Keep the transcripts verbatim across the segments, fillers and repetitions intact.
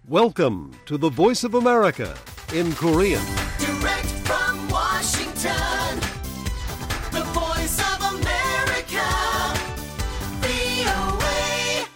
Welcome to the Voice of America in Korean. Direct from Washington, the Voice of America, 브이오에이.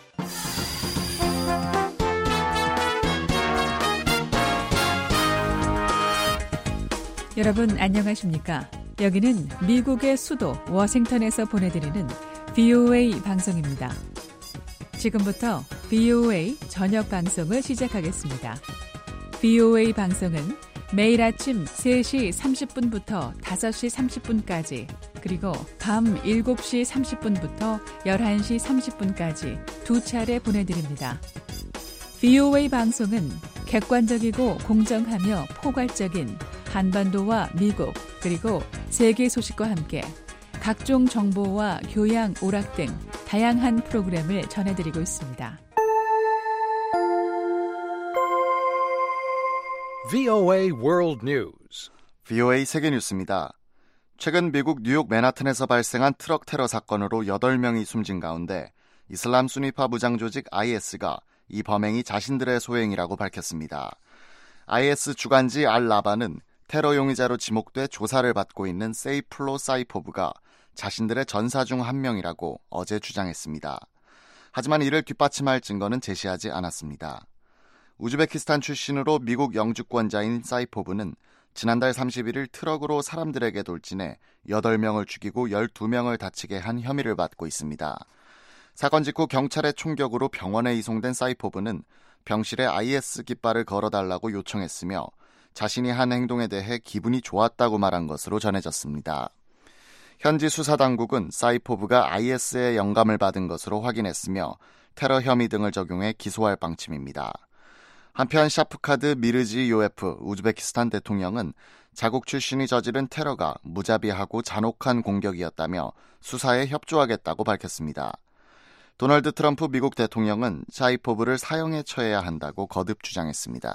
여러분 안녕하십니까? 여기는 미국의 수도 워싱턴에서 보내드리는 브이오에이 방송입니다. 지금부터 브이오에이 저녁 방송을 시작하겠습니다. 브이오에이 방송은 매일 아침 세 시 삼십 분부터 다섯 시 삼십 분까지 그리고 밤 일곱 시 삼십 분부터 열한 시 삼십 분까지 두 차례 보내드립니다. 브이오에이 방송은 객관적이고 공정하며 포괄적인 한반도와 미국 그리고 세계 소식과 함께 각종 정보와 교양, 오락 등 다양한 프로그램을 전해드리고 있습니다. 브이오에이 World News. 브이오에이 세계 뉴스입니다. 최근 미국 뉴욕 맨하탄에서 발생한 트럭 테러 사건으로 여덟 명이 숨진 가운데 이슬람 수니파 무장 조직 아이에스가 이 범행이 자신들의 소행이라고 밝혔습니다. 아이에스 주간지 알-라바는 테러 용의자로 지목돼 조사를 받고 있는 세이플로 사이포브가 자신들의 전사 중 한 명이라고 어제 주장했습니다. 하지만 이를 뒷받침할 증거는 제시하지 않았습니다. 우즈베키스탄 출신으로 미국 영주권자인 사이포브는 지난달 삼십일 일 트럭으로 사람들에게 돌진해 여덟 명을 죽이고 열두 명을 다치게 한 혐의를 받고 있습니다. 사건 직후 경찰의 총격으로 병원에 이송된 사이포브는 병실에 아이에스 깃발을 걸어달라고 요청했으며 자신이 한 행동에 대해 기분이 좋았다고 말한 것으로 전해졌습니다. 현지 수사당국은 사이포브가 아이에스의 영감을 받은 것으로 확인했으며 테러 혐의 등을 적용해 기소할 방침입니다. 한편 샤프카드 미르지 요에프 우즈베키스탄 대통령은 자국 출신이 저지른 테러가 무자비하고 잔혹한 공격이었다며 수사에 협조하겠다고 밝혔습니다. 도널드 트럼프 미국 대통령은 사이포브를 사형에 처해야 한다고 거듭 주장했습니다.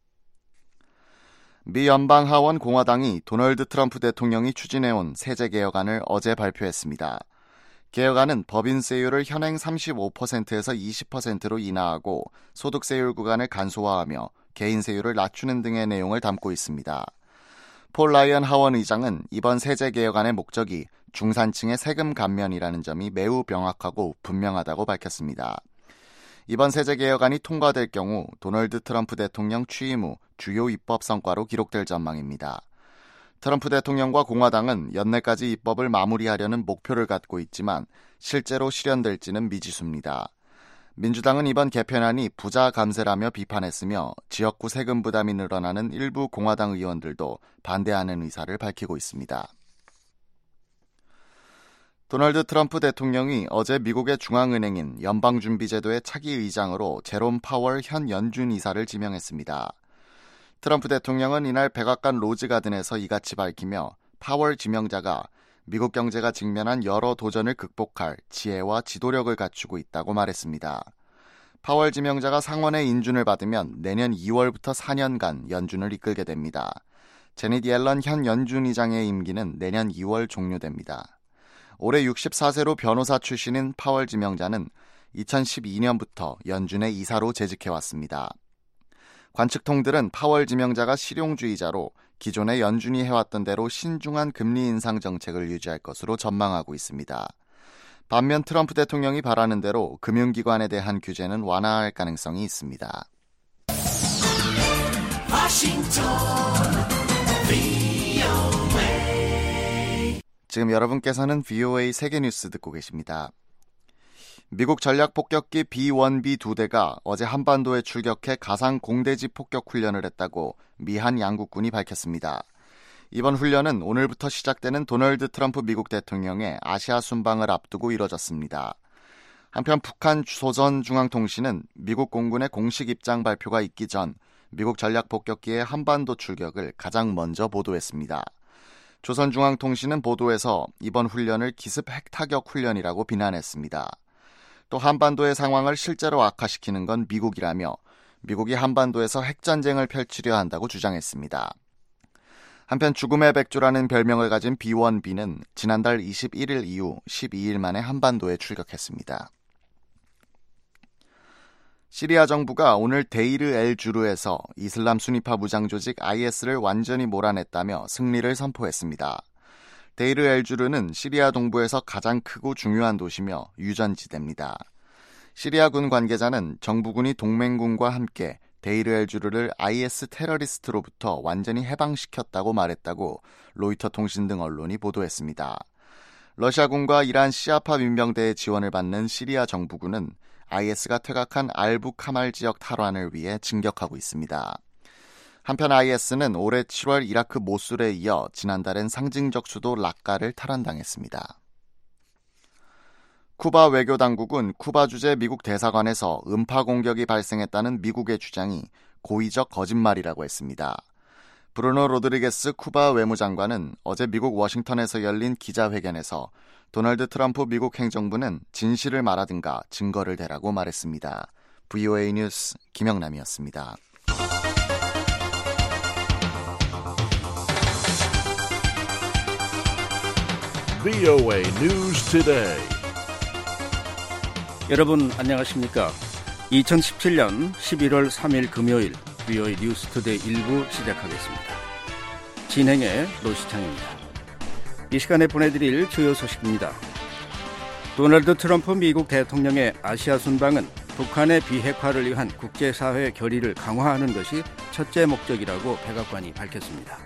미 연방하원 공화당이 도널드 트럼프 대통령이 추진해온 세제개혁안을 어제 발표했습니다. 개혁안은 법인세율을 현행 삼십오 퍼센트에서 이십 퍼센트로 인하하고 소득세율 구간을 간소화하며 개인세율을 낮추는 등의 내용을 담고 있습니다. 폴 라이언 하원 의장은 이번 세제개혁안의 목적이 중산층의 세금 감면이라는 점이 매우 명확하고 분명하다고 밝혔습니다. 이번 세제개혁안이 통과될 경우 도널드 트럼프 대통령 취임 후 주요 입법 성과로 기록될 전망입니다. 트럼프 대통령과 공화당은 연내까지 입법을 마무리하려는 목표를 갖고 있지만 실제로 실현될지는 미지수입니다. 민주당은 이번 개편안이 부자 감세라며 비판했으며 지역구 세금 부담이 늘어나는 일부 공화당 의원들도 반대하는 의사를 밝히고 있습니다. 도널드 트럼프 대통령이 어제 미국의 중앙은행인 연방준비제도의 차기 의장으로 제롬 파월 현 연준 이사를 지명했습니다. 트럼프 대통령은 이날 백악관 로즈가든에서 이같이 밝히며 파월 지명자가 미국 경제가 직면한 여러 도전을 극복할 지혜와 지도력을 갖추고 있다고 말했습니다. 파월 지명자가 상원의 인준을 받으면 내년 이월부터 사 년간 연준을 이끌게 됩니다. 제닛 옐런 현 연준 의장의 임기는 내년 이월 종료됩니다. 올해 육십사 세로 변호사 출신인 파월 지명자는 이천십이 년부터 연준의 이사로 재직해왔습니다. 관측통들은 파월 지명자가 실용주의자로 기존의 연준이 해왔던 대로 신중한 금리 인상 정책을 유지할 것으로 전망하고 있습니다. 반면 트럼프 대통령이 바라는 대로 금융기관에 대한 규제는 완화할 가능성이 있습니다. 워싱턴, 브이오에이. 지금 여러분께서는 브이오에이 세계뉴스 듣고 계십니다. 미국 전략폭격기 비 원, 비 두 대가 어제 한반도에 출격해 가상 공대지 폭격 훈련을 했다고 미 한 양국군이 밝혔습니다. 이번 훈련은 오늘부터 시작되는 도널드 트럼프 미국 대통령의 아시아 순방을 앞두고 이뤄졌습니다. 한편 북한 조선중앙통신은 미국 공군의 공식 입장 발표가 있기 전 미국 전략폭격기의 한반도 출격을 가장 먼저 보도했습니다. 조선중앙통신은 보도에서 이번 훈련을 기습 핵타격 훈련이라고 비난했습니다. 또 한반도의 상황을 실제로 악화시키는 건 미국이라며 미국이 한반도에서 핵전쟁을 펼치려 한다고 주장했습니다. 한편 죽음의 백조라는 별명을 가진 비 원 비는 지난달 이십일 일 이후 십이 일 만에 한반도에 출격했습니다. 시리아 정부가 오늘 데이르 엘 주르에서 이슬람 수니파 무장 조직 아이에스를 완전히 몰아냈다며 승리를 선포했습니다. 데이르 엘 주르는 시리아 동부에서 가장 크고 중요한 도시며 유전지대입니다. 시리아군 관계자는 정부군이 동맹군과 함께 데이르 엘 주르를 아이에스 테러리스트로부터 완전히 해방시켰다고 말했다고 로이터 통신 등 언론이 보도했습니다. 러시아군과 이란 시아파 민병대의 지원을 받는 시리아 정부군은 아이에스가 퇴각한 알부 카말 지역 탈환을 위해 진격하고 있습니다. 한편 아이에스는 올해 칠월 이라크 모술에 이어 지난달엔 상징적 수도 라카를 탈환당했습니다. 쿠바 외교당국은 쿠바 주재 미국 대사관에서 음파 공격이 발생했다는 미국의 주장이 고의적 거짓말이라고 했습니다. 브루노 로드리게스 쿠바 외무장관은 어제 미국 워싱턴에서 열린 기자회견에서 도널드 트럼프 미국 행정부는 진실을 말하든가 증거를 대라고 말했습니다. 브이오에이 뉴스 김영남이었습니다. 브이오에이 News Today. 여러분 안녕하십니까? 이천십칠년 십일월 삼일 금요일 브이오에이 뉴스 투데이 일부 시작하겠습니다. 진행의 노시창입니다. 이 시간에 보내드릴 주요 소식입니다. 도널드 트럼프 미국 대통령의 아시아 순방은 북한의 비핵화를 위한 국제사회 결의를 강화하는 것이 첫째 목적이라고 백악관이 밝혔습니다.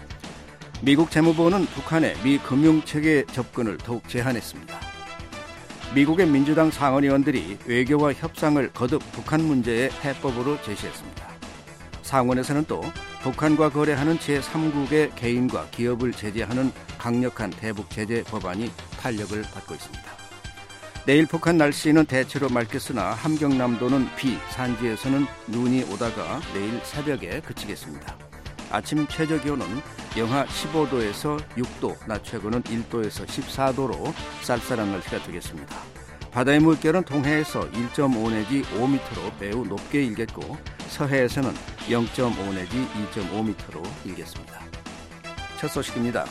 미국 재무부는 북한의 미 금융체계 접근을 더욱 제한했습니다. 미국의 민주당 상원의원들이 외교와 협상을 거듭 북한 문제의 해법으로 제시했습니다. 상원에서는 또 북한과 거래하는 제삼국의 개인과 기업을 제재하는 강력한 대북 제재 법안이 탄력을 받고 있습니다. 내일 북한 날씨는 대체로 맑겠으나 함경남도는 비, 산지에서는 눈이 오다가 내일 새벽에 그치겠습니다. 아침 최저기온은 영하 십오도에서 육도, 낮 최고는 일도에서 십사도로 쌀쌀한 날씨가 되겠습니다. 바다의 물결은 동해에서 일점오 내지 오 미터로 매우 높게 일겠고 서해에서는 영점오 내지 이점오 미터로 일겠습니다. 첫 소식입니다.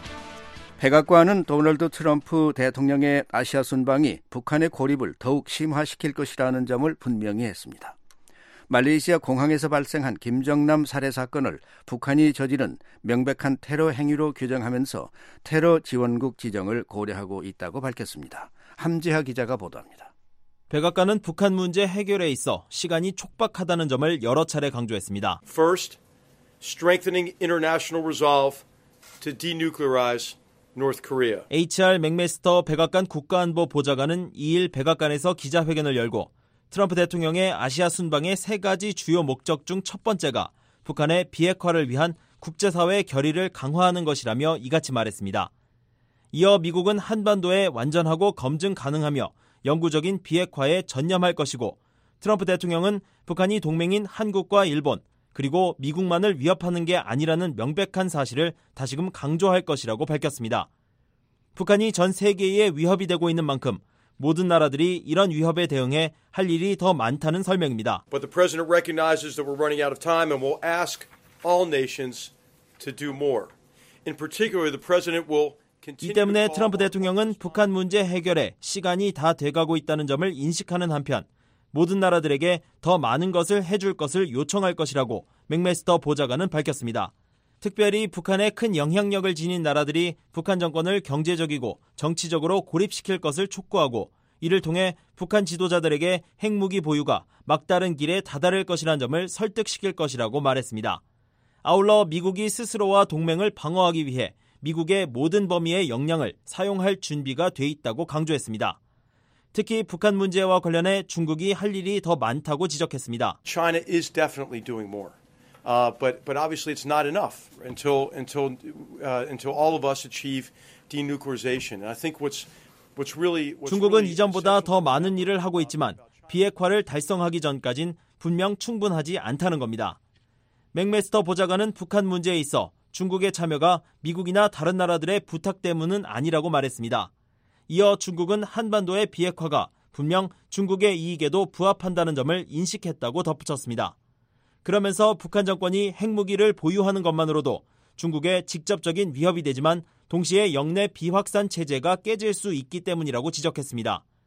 백악관은 도널드 트럼프 대통령의 아시아 순방이 북한의 고립을 더욱 심화시킬 것이라는 점을 분명히 했습니다. 말레이시아 공항에서 발생한 김정남 살해 사건을 북한이 저지른 명백한 테러 행위로 규정하면서 테러 지원국 지정을 고려하고 있다고 밝혔습니다. 함지하 기자가 보도합니다. 백악관은 북한 문제 해결에 있어 시간이 촉박하다는 점을 여러 차례 강조했습니다. First, strengthening international resolve to denuclearize North Korea. 에이치알 맥메스터 백악관 국가안보 보좌관은 이일 백악관에서 기자회견을 열고 트럼프 대통령의 아시아 순방의 세 가지 주요 목적 중 첫 번째가 북한의 비핵화를 위한 국제사회의 결의를 강화하는 것이라며 이같이 말했습니다. 이어 미국은 한반도에 완전하고 검증 가능하며 영구적인 비핵화에 전념할 것이고 트럼프 대통령은 북한이 동맹인 한국과 일본 그리고 미국만을 위협하는 게 아니라는 명백한 사실을 다시금 강조할 것이라고 밝혔습니다. 북한이 전 세계에 위협이 되고 있는 만큼 모든 나라들이 이런 위협에 대응해 할 일이 더 많다는 설명입니다. But the president recognizes that we're running out of time and will ask all nations to do more. In particular, the president will 이 때문에 트럼프 대통령은 북한 문제 해결에 시간이 다 돼가고 있다는 점을 인식하는 한편 모든 나라들에게 더 많은 것을 해줄 것을 요청할 것이라고 맥메스터 보좌관은 밝혔습니다. 특별히 북한에 큰 영향력을 지닌 나라들이 북한 정권을 경제적이고 정치적으로 고립시킬 것을 촉구하고 이를 통해 북한 지도자들에게 핵무기 보유가 막다른 길에 다다를 것이라는 점을 설득시킬 것이라고 말했습니다. 아울러 미국이 스스로와 동맹을 방어하기 위해 미국의 모든 범위의 역량을 사용할 준비가 돼 있다고 강조했습니다. 특히 북한 문제와 관련해 중국이 할 일이 더 많다고 지적했습니다. China is definitely doing more. Uh, but but obviously it's not enough until until uh, until all of us achieve denuclearization. And I think what's what's really what's 중국은 really 이전보다 더 많은 일을 하고 있지만 비핵화를 달성하기 전까진 분명 충분하지 않다는 겁니다. 맥메스터 보좌관은 북한 문제에 있어 중국의 참여가 미국이나 다른 나라들의 부탁 때문은 아니라고 말했습니다. 이어 중국은 한반도의 비핵화가 분명 중국의 이익에도 부합한다는 점을 인식했다고 덧붙였습니다. 그러면서 북한 정권이 핵무기를 보유하는 것만으로도 중국의 직접적인 위협이 되지만 동시에 영내 비확산 체제가 깨질 수 있기 때문이라고 지적했습니다.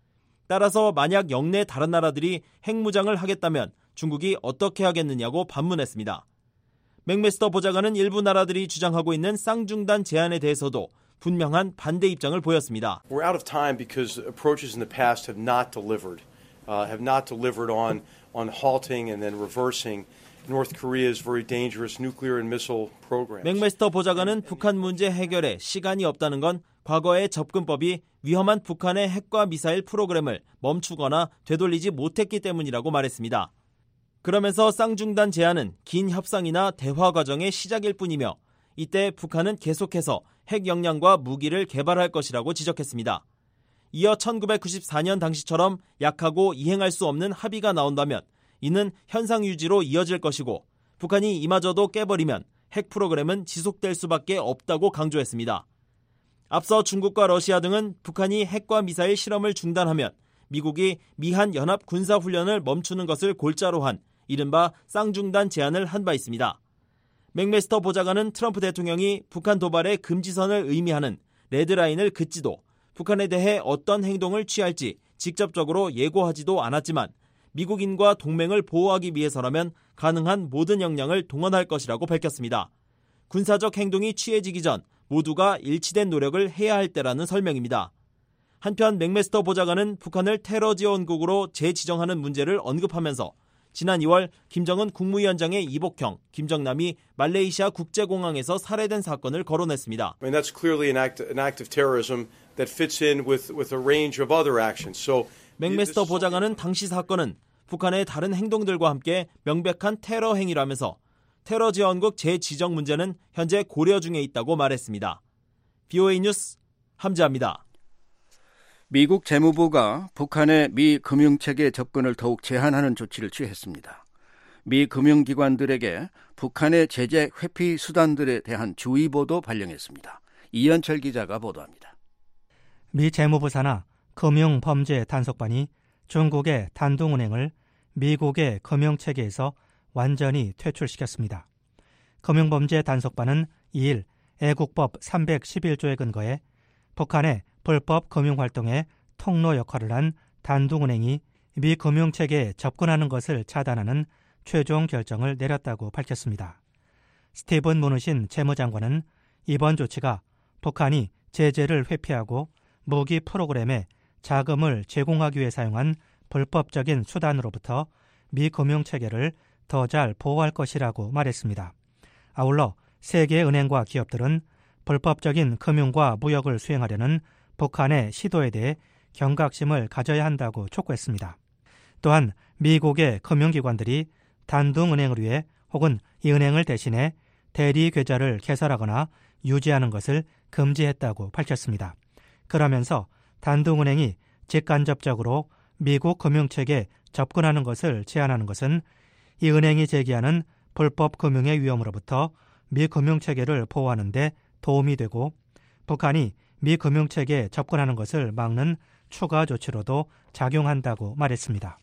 따라서 만약 영내 다른 나라들이 핵무장을 하겠다면 중국이 어떻게 하겠느냐고 반문했습니다. 맥메스터 보좌관은 일부 나라들이 주장하고 있는 쌍중단 제안에 대해서도 분명한 반대 입장을 보였습니다. We're out of time because approaches in the past have not delivered, uh, have not delivered on on halting and then reversing North Korea's very dangerous nuclear and missile programs. 맥메스터 보좌관은 북한 문제 해결에 시간이 없다는 건 과거의 접근법이 위험한 북한의 핵과 미사일 프로그램을 멈추거나 되돌리지 못했기 때문이라고 말했습니다. 그러면서 쌍중단 제안은 긴 협상이나 대화 과정의 시작일 뿐이며 이때 북한은 계속해서 핵 역량과 무기를 개발할 것이라고 지적했습니다. 이어 천구백구십사 년 당시처럼 약하고 이행할 수 없는 합의가 나온다면 이는 현상 유지로 이어질 것이고 북한이 이마저도 깨버리면 핵 프로그램은 지속될 수밖에 없다고 강조했습니다. 앞서 중국과 러시아 등은 북한이 핵과 미사일 실험을 중단하면 미국이 미한 연합 군사훈련을 멈추는 것을 골자로 한 이른바 쌍중단 제안을 한 바 있습니다. 맥메스터 보좌관은 트럼프 대통령이 북한 도발의 금지선을 의미하는 레드라인을 긋지도 북한에 대해 어떤 행동을 취할지 직접적으로 예고하지도 않았지만 미국인과 동맹을 보호하기 위해서라면 가능한 모든 역량을 동원할 것이라고 밝혔습니다. 군사적 행동이 취해지기 전 모두가 일치된 노력을 해야 할 때라는 설명입니다. 한편 맥메스터 보좌관은 북한을 테러 지원국으로 재지정하는 문제를 언급하면서 지난 이월 김정은 국무위원장의 이복형, 김정남이 말레이시아 국제공항에서 살해된 사건을 거론했습니다. I mean, that's clearly an act, an act of terrorism that fits in with, with a range of other actions. So, 맥메스터 보좌관은 당시 사건은 북한의 다른 행동들과 함께 명백한 테러 행위라면서 테러 지원국 재지정 문제는 현재 고려 중에 있다고 말했습니다. 비오에이 뉴스 함지아입니다. 미국 재무부가 북한의 미 금융체계 접근을 더욱 제한하는 조치를 취했습니다. 미 금융기관들에게 북한의 제재 회피 수단들에 대한 주의보도 발령했습니다. 이현철 기자가 보도합니다. 미 재무부 산하 금융범죄단속반이 중국의 단둥은행을 미국의 금융체계에서 완전히 퇴출시켰습니다. 금융범죄단속반은 이일 애국법 삼백십일 조에 근거해 북한의 불법 금융활동에 통로 역할을 한 단둥은행이 미 금융체계에 접근하는 것을 차단하는 최종 결정을 내렸다고 밝혔습니다. 스티븐 무누신 재무장관은 이번 조치가 북한이 제재를 회피하고 무기 프로그램에 자금을 제공하기 위해 사용한 불법적인 수단으로부터 미 금융체계를 더 잘 보호할 것이라고 말했습니다. 아울러 세계 은행과 기업들은 불법적인 금융과 무역을 수행하려는 북한의 시도에 대해 경각심을 가져야 한다고 촉구했습니다. 또한 미국의 금융기관들이 단둥은행을 위해 혹은 이 은행을 대신해 대리계좌를 개설하거나 유지하는 것을 금지했다고 밝혔습니다. 그러면서 단둥은행이 직간접적으로 미국 금융체계에 접근하는 것을 제한하는 것은 이 은행이 제기하는 불법 금융의 위험으로부터 미 금융체계를 보호하는 데 도움이 되고 북한이 미 금융체계에 접근하는 것을 막는 추가 조치로도 작용한다고 말했습니다.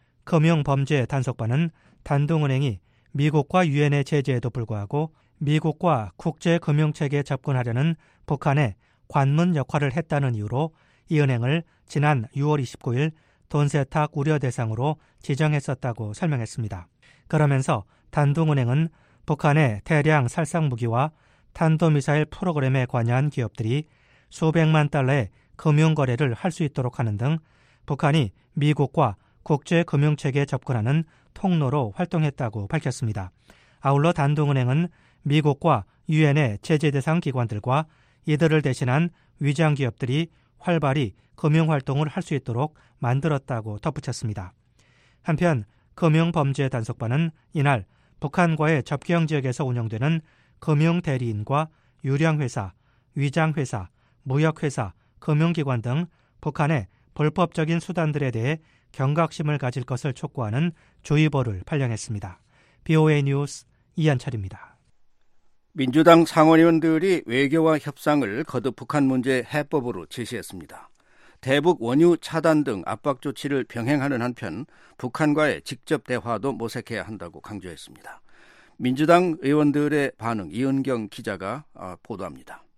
금융범죄단속반은 단둥은행이 미국과 유엔의 제재에도 불구하고 미국과 국제금융체계에 접근하려는 북한의 관문 역할을 했다는 이유로 이 은행을 지난 유월 이십구일 돈세탁 우려 대상으로 지정했었다고 설명했습니다. 그러면서 단둥은행은 북한의 대량 살상무기와 탄도미사일 프로그램에 관여한 기업들이 수백만 달러의 금융거래를 할 수 있도록 하는 등 북한이 미국과 국제금융체계에 접근하는 통로로 활동했다고 밝혔습니다. 아울러 단둥은행은 미국과 유엔의 제재 대상 기관들과 이들을 대신한 위장 기업들이 활발히 금융활동을 할 수 있도록 만들었다고 덧붙였습니다. 한편 금융범죄단속반은 이날 북한과의 접경 지역에서 운영되는 금융대리인과 유량회사, 위장회사, 무역회사, 금융기관 등 북한의 불법적인 수단들에 대해 경각심을 가질 것을 촉구하는 주의보를 발령했습니다. 비오에이 뉴스 이한철입니다. 민주당 상원의원들이 외교와 협상을 거듭 북한 문제 해법으로 제시했습니다. 대북 원유 차단 등 압박 조치를 병행하는 한편 북한과의 직접 대화도 모색해야 한다고 강조했습니다. 민주당 의원들의 반응 이은경 기자가 보도합니다.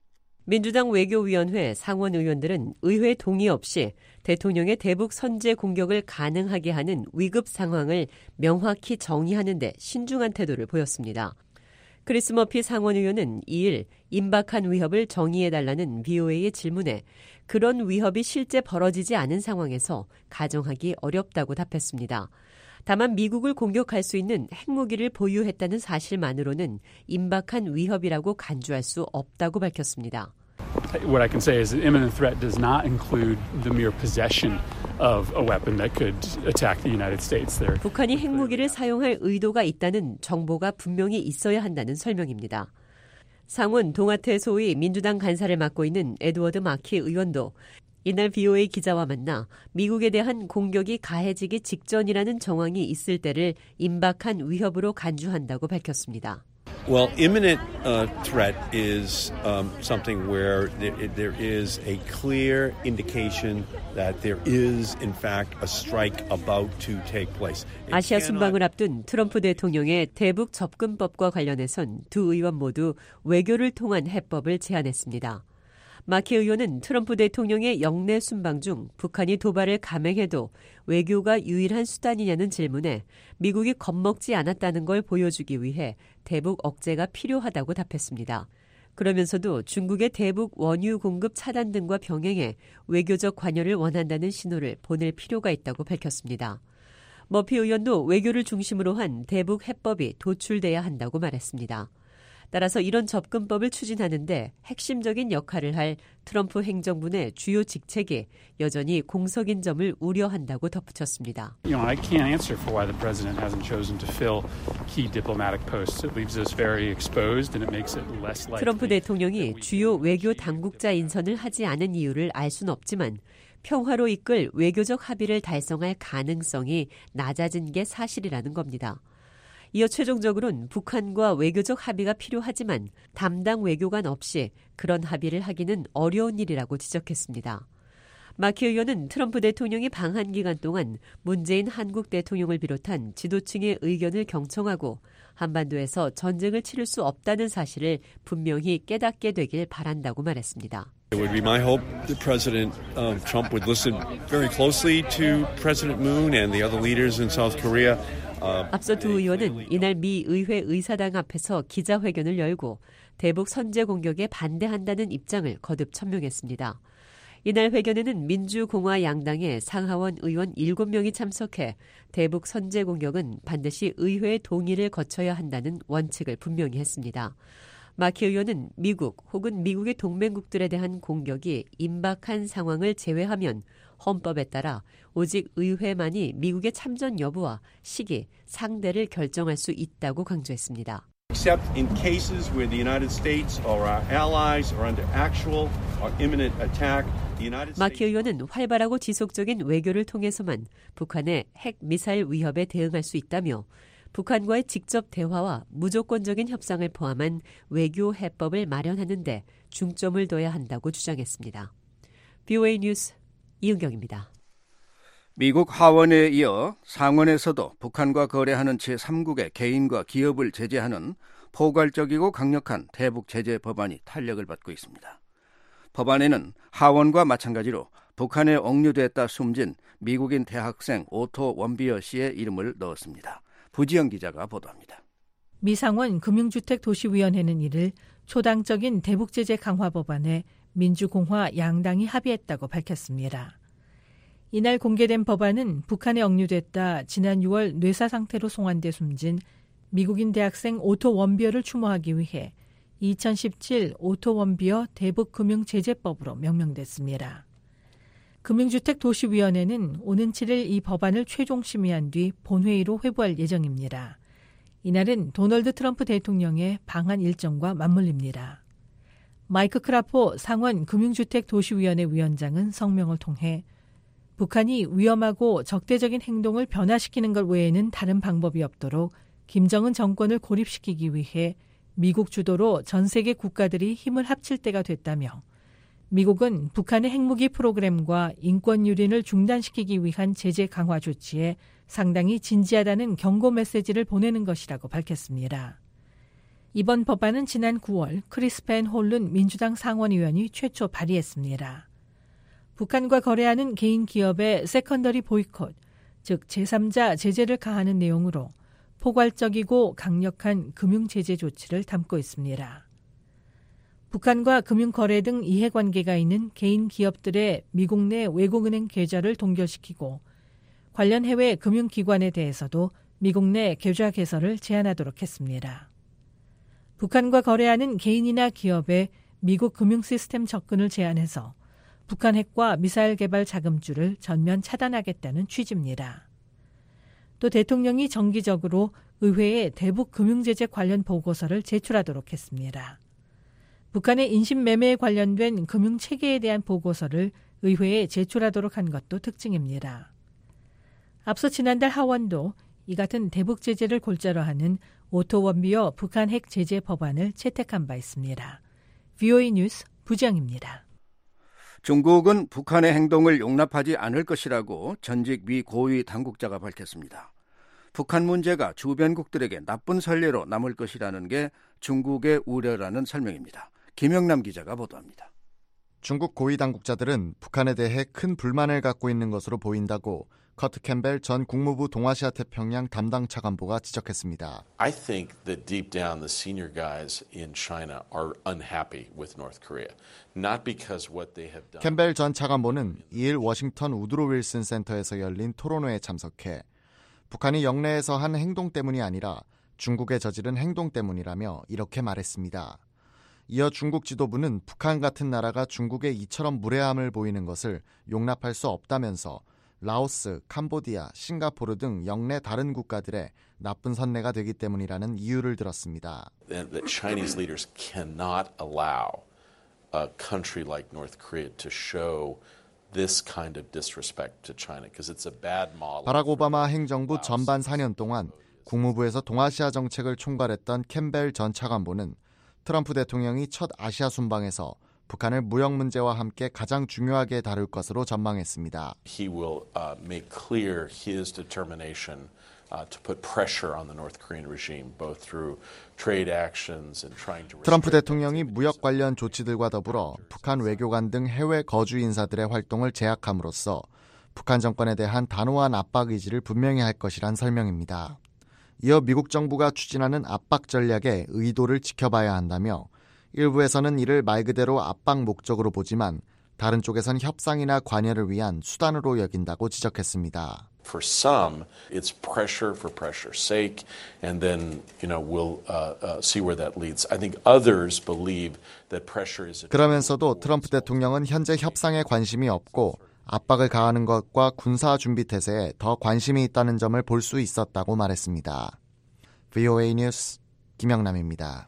민주당 외교위원회 상원 의원들은 의회 동의 없이 대통령의 대북 선제 공격을 가능하게 하는 위급 상황을 명확히 정의하는 데 신중한 태도를 보였습니다. 크리스 머피 상원 의원은 이일 임박한 위협을 정의해달라는 브이오에이의 질문에 그런 위협이 실제 벌어지지 않은 상황에서 가정하기 어렵다고 답했습니다. 다만 미국을 공격할 수 있는 핵무기를 보유했다는 사실만으로는 임박한 위협이라고 간주할 수 없다고 밝혔습니다. What I can say is that imminent threat does not include the mere possession of a weapon that could attack the United States. There. 북한이 핵무기를 사용할 의도가 있다는 정보가 분명히 있어야 한다는 설명입니다. 상원 동아태 소위 민주당 간사를 맡고 있는 에드워드 마키 의원도 이날 브이오에이 기자와 만나 미국에 대한 공격이 가해지기 직전이라는 정황이 있을 때를 임박한 위협으로 간주한다고 밝혔습니다. Well, imminent uh, threat is um, something where there, there is a clear indication that there is, in fact, a strike about to take place. 아시아 순방을 앞둔 트럼프 대통령의 대북 접근법과 관련해선 두 의원 모두 외교를 통한 해법을 제안했습니다. 마키 의원은 트럼프 대통령의 영내 순방 중 북한이 도발을 감행해도 외교가 유일한 수단이냐는 질문에 미국이 겁먹지 않았다는 걸 보여주기 위해 대북 억제가 필요하다고 답했습니다. 그러면서도 중국의 대북 원유 공급 차단 등과 병행해 외교적 관여를 원한다는 신호를 보낼 필요가 있다고 밝혔습니다. 머피 의원도 외교를 중심으로 한 대북 해법이 도출돼야 한다고 말했습니다. 따라서 이런 접근법을 추진하는데 핵심적인 역할을 할 트럼프 행정부 내 주요 직책이 여전히 공석인 점을 우려한다고 덧붙였습니다. You know, I can't answer for why the president hasn't chosen to fill key diplomatic posts. It leaves us very exposed and it makes it less likely. 트럼프 대통령이 주요 외교 당국자 인선을 하지 않은 이유를 알 수는 없지만 평화로 이끌 외교적 합의를 달성할 가능성이 낮아진 게 사실이라는 겁니다. 이어 최종적으로는 북한과 외교적 합의가 필요하지만 담당 외교관 없이 그런 합의를 하기는 어려운 일이라고 지적했습니다. 마키 의원은 트럼프 대통령이 방한 기간 동안 문재인 한국 대통령을 비롯한 지도층의 의견을 경청하고 한반도에서 전쟁을 치를 수 없다는 사실을 분명히 깨닫게 되길 바란다고 말했습니다. It would be my hope that President um, Trump would listen very closely to President Moon and the other leaders in South Korea. 앞서 두 의원은 이날 미 의회 의사당 앞에서 기자회견을 열고 대북 선제 공격에 반대한다는 입장을 거듭 천명했습니다. 이날 회견에는 민주공화 양당의 상하원 의원 일곱 명이 참석해 대북 선제 공격은 반드시 의회의 동의를 거쳐야 한다는 원칙을 분명히 했습니다. 마키 의원은 미국 혹은 미국의 동맹국들에 대한 공격이 임박한 상황을 제외하면 헌법에 따라 오직 의회만이 미국의 참전 여부와 시기, 상대를 결정할 수 있다고 강조했습니다. Except in cases where the United States or our allies are under actual or imminent attack, the United States... 마키 의원은 활발하고 지속적인 외교를 통해서만 북한의 핵 미사일 위협에 대응할 수 있다며 북한과의 직접 대화와 무조건적인 협상을 포함한 외교 해법을 마련하는 데 중점을 둬야 한다고 주장했습니다. 브이오에이 뉴스 이은경입니다. 미국 하원에 이어 상원에서도 북한과 거래하는 제삼국의 개인과 기업을 제재하는 포괄적이고 강력한 대북 제재 법안이 탄력을 받고 있습니다. 법안에는 하원과 마찬가지로 북한에 억류됐다 숨진 미국인 대학생 오토 원비어 씨의 이름을 넣었습니다. 부지영 기자가 보도합니다. 미상원 금융주택도시위원회는 이를 초당적인 대북제재 강화 법안에 민주공화 양당이 합의했다고 밝혔습니다. 이날 공개된 법안은 북한에 억류됐다 지난 유월 뇌사 상태로 송환돼 숨진 미국인 대학생 오토 원비어를 추모하기 위해 이천십칠 오토 원비어 대북금융제재법으로 명명됐습니다. 금융주택도시위원회는 오는 칠일 이 법안을 최종 심의한 뒤 본회의로 회부할 예정입니다. 이날은 도널드 트럼프 대통령의 방한 일정과 맞물립니다. 마이크 크라포 상원 금융주택도시위원회 위원장은 성명을 통해 북한이 위험하고 적대적인 행동을 변화시키는 것 외에는 다른 방법이 없도록 김정은 정권을 고립시키기 위해 미국 주도로 전 세계 국가들이 힘을 합칠 때가 됐다며 미국은 북한의 핵무기 프로그램과 인권 유린을 중단시키기 위한 제재 강화 조치에 상당히 진지하다는 경고 메시지를 보내는 것이라고 밝혔습니다. 이번 법안은 지난 구월 크리스펜 홀룬 민주당 상원의원이 최초 발의했습니다. 북한과 거래하는 개인 기업의 세컨더리 보이콧, 즉 제삼자 제재를 가하는 내용으로 포괄적이고 강력한 금융제재 조치를 담고 있습니다. 북한과 금융거래 등 이해관계가 있는 개인 기업들의 미국 내 외국은행 계좌를 동결시키고 관련 해외 금융기관에 대해서도 미국 내 계좌 개설을 제한하도록 했습니다. 북한과 거래하는 개인이나 기업의 미국 금융시스템 접근을 제한해서 북한 핵과 미사일 개발 자금줄을 전면 차단하겠다는 취지입니다. 또 대통령이 정기적으로 의회에 대북 금융제재 관련 보고서를 제출하도록 했습니다. 북한의 인신매매에 관련된 금융체계에 대한 보고서를 의회에 제출하도록 한 것도 특징입니다. 앞서 지난달 하원도 이 같은 대북 제재를 골자로 하는 오토원비어 북한 핵 제재 법안을 채택한 바 있습니다. 브이오에이 뉴스 부지영입니다. 중국은 북한의 행동을 용납하지 않을 것이라고 전직 미 고위 당국자가 밝혔습니다. 북한 문제가 주변국들에게 나쁜 선례로 남을 것이라는 게 중국의 우려라는 설명입니다. 김영남 기자가 보도합니다. 중국 고위 당국자들은 북한에 대해 큰 불만을 갖고 있는 것으로 보인다고 커트 캠벨 전 국무부 동아시아 태평양 담당 차관보가 지적했습니다. I think that deep down the senior guys in China are unhappy with North Korea. Not because what they have done. 캠벨 전 차관보는 이일 워싱턴 우드로 윌슨 센터에서 열린 토론회에 참석해 북한이 영내에서 한 행동 때문이 아니라 중국의 저지른 행동 때문이라며 이렇게 말했습니다. 이어 중국 지도부는 북한 같은 나라가 중국의 이처럼 무례함을 보이는 것을 용납할 수 없다면서 라오스, 캄보디아, 싱가포르 등 영내 다른 국가들의 나쁜 선례가 되기 때문이라는 이유를 들었습니다. The Chinese leaders cannot allow a country like North Korea to show this kind of disrespect to China because it's a bad model. 바락 오바마 행정부 전반 사 년 동안 국무부에서 동아시아 정책을 총괄했던 캠벨 전 차관보는 트럼프 대통령이 첫 아시아 순방에서 북한을 무역 문제와 함께 가장 중요하게 다룰 것으로 전망했습니다. He will uh, make clear his determination uh, to put pressure on the North Korean regime, both through trade actions and trying to. 트럼프 대통령이 무역 관련 조치들과 더불어 북한 외교관 등 해외 거주 인사들의 활동을 제약함으로써 북한 정권에 대한 단호한 압박 의지를 분명히 할 것이란 설명입니다. 이어 미국 정부가 추진하는 압박 전략의 의도를 지켜봐야 한다며 일부에서는 이를 말 그대로 압박 목적으로 보지만 다른 쪽에선 협상이나 관여를 위한 수단으로 여긴다고 지적했습니다. For some, it's pressure for pressure's sake, and then, you know, we'll uh, uh, see where that leads. I think others believe that pressure is. 그러면서도 트럼프 대통령은 현재 협상에 관심이 없고 압박을 가하는 것과 군사 준비 태세에 더 관심이 있다는 점을 볼 수 있었다고 말했습니다. 브이오에이 뉴스 김영남입니다.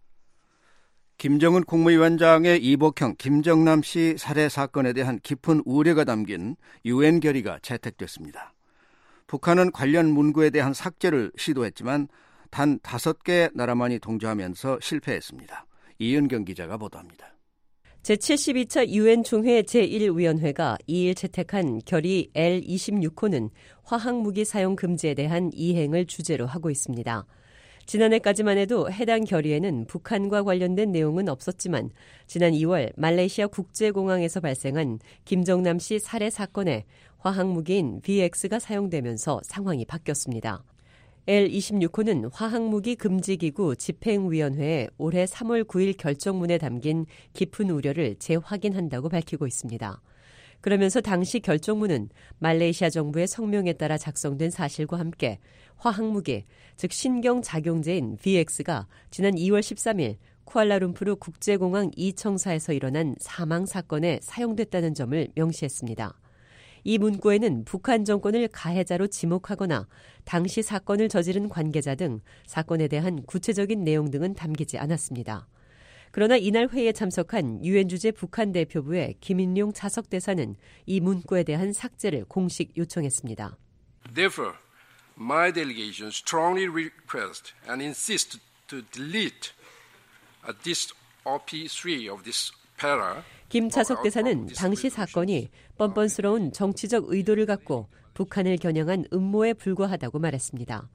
김정은 국무위원장의 이복형 김정남 씨 살해 사건에 대한 깊은 우려가 담긴 유엔 결의가 채택됐습니다. 북한은 관련 문구에 대한 삭제를 시도했지만 단 다섯 개 나라만이 동조하면서 실패했습니다. 이은경 기자가 보도합니다. 제칠십이 차 유엔 총회 제일 위원회가 이일 채택한 결의 엘 이십육 호는 화학무기 사용 금지에 대한 이행을 주제로 하고 있습니다. 지난해까지만 해도 해당 결의에는 북한과 관련된 내용은 없었지만 지난 이월 말레이시아 국제공항에서 발생한 김정남 씨 살해 사건에 화학무기인 비엑스가 사용되면서 상황이 바뀌었습니다. 엘 이십육 호는 화학무기 금지기구 집행위원회에 올해 삼월 구일 결정문에 담긴 깊은 우려를 재확인한다고 밝히고 있습니다. 그러면서 당시 결정문은 말레이시아 정부의 성명에 따라 작성된 사실과 함께 화학무기, 즉 신경작용제인 비엑스가 지난 이월 십삼일 쿠알라룸푸르 국제공항 이 청사에서 일어난 사망 사건에 사용됐다는 점을 명시했습니다. 이 문구에는 북한 정권을 가해자로 지목하거나 당시 사건을 저지른 관계자 등 사건에 대한 구체적인 내용 등은 담기지 않았습니다. 그러나 이날 회의에 참석한 유엔 주재 북한 대표부의 김인룡 차석 대사는 이 문구에 대한 삭제를 공식 요청했습니다. Therefore, my delegation strongly request and insist to delete this 오피 쓰리 of this para. 김차석 대사는 당시 사건이 뻔뻔스러운 정치적 의도를 갖고 북한을 겨냥한 음모에 불과하다고 말했습니다.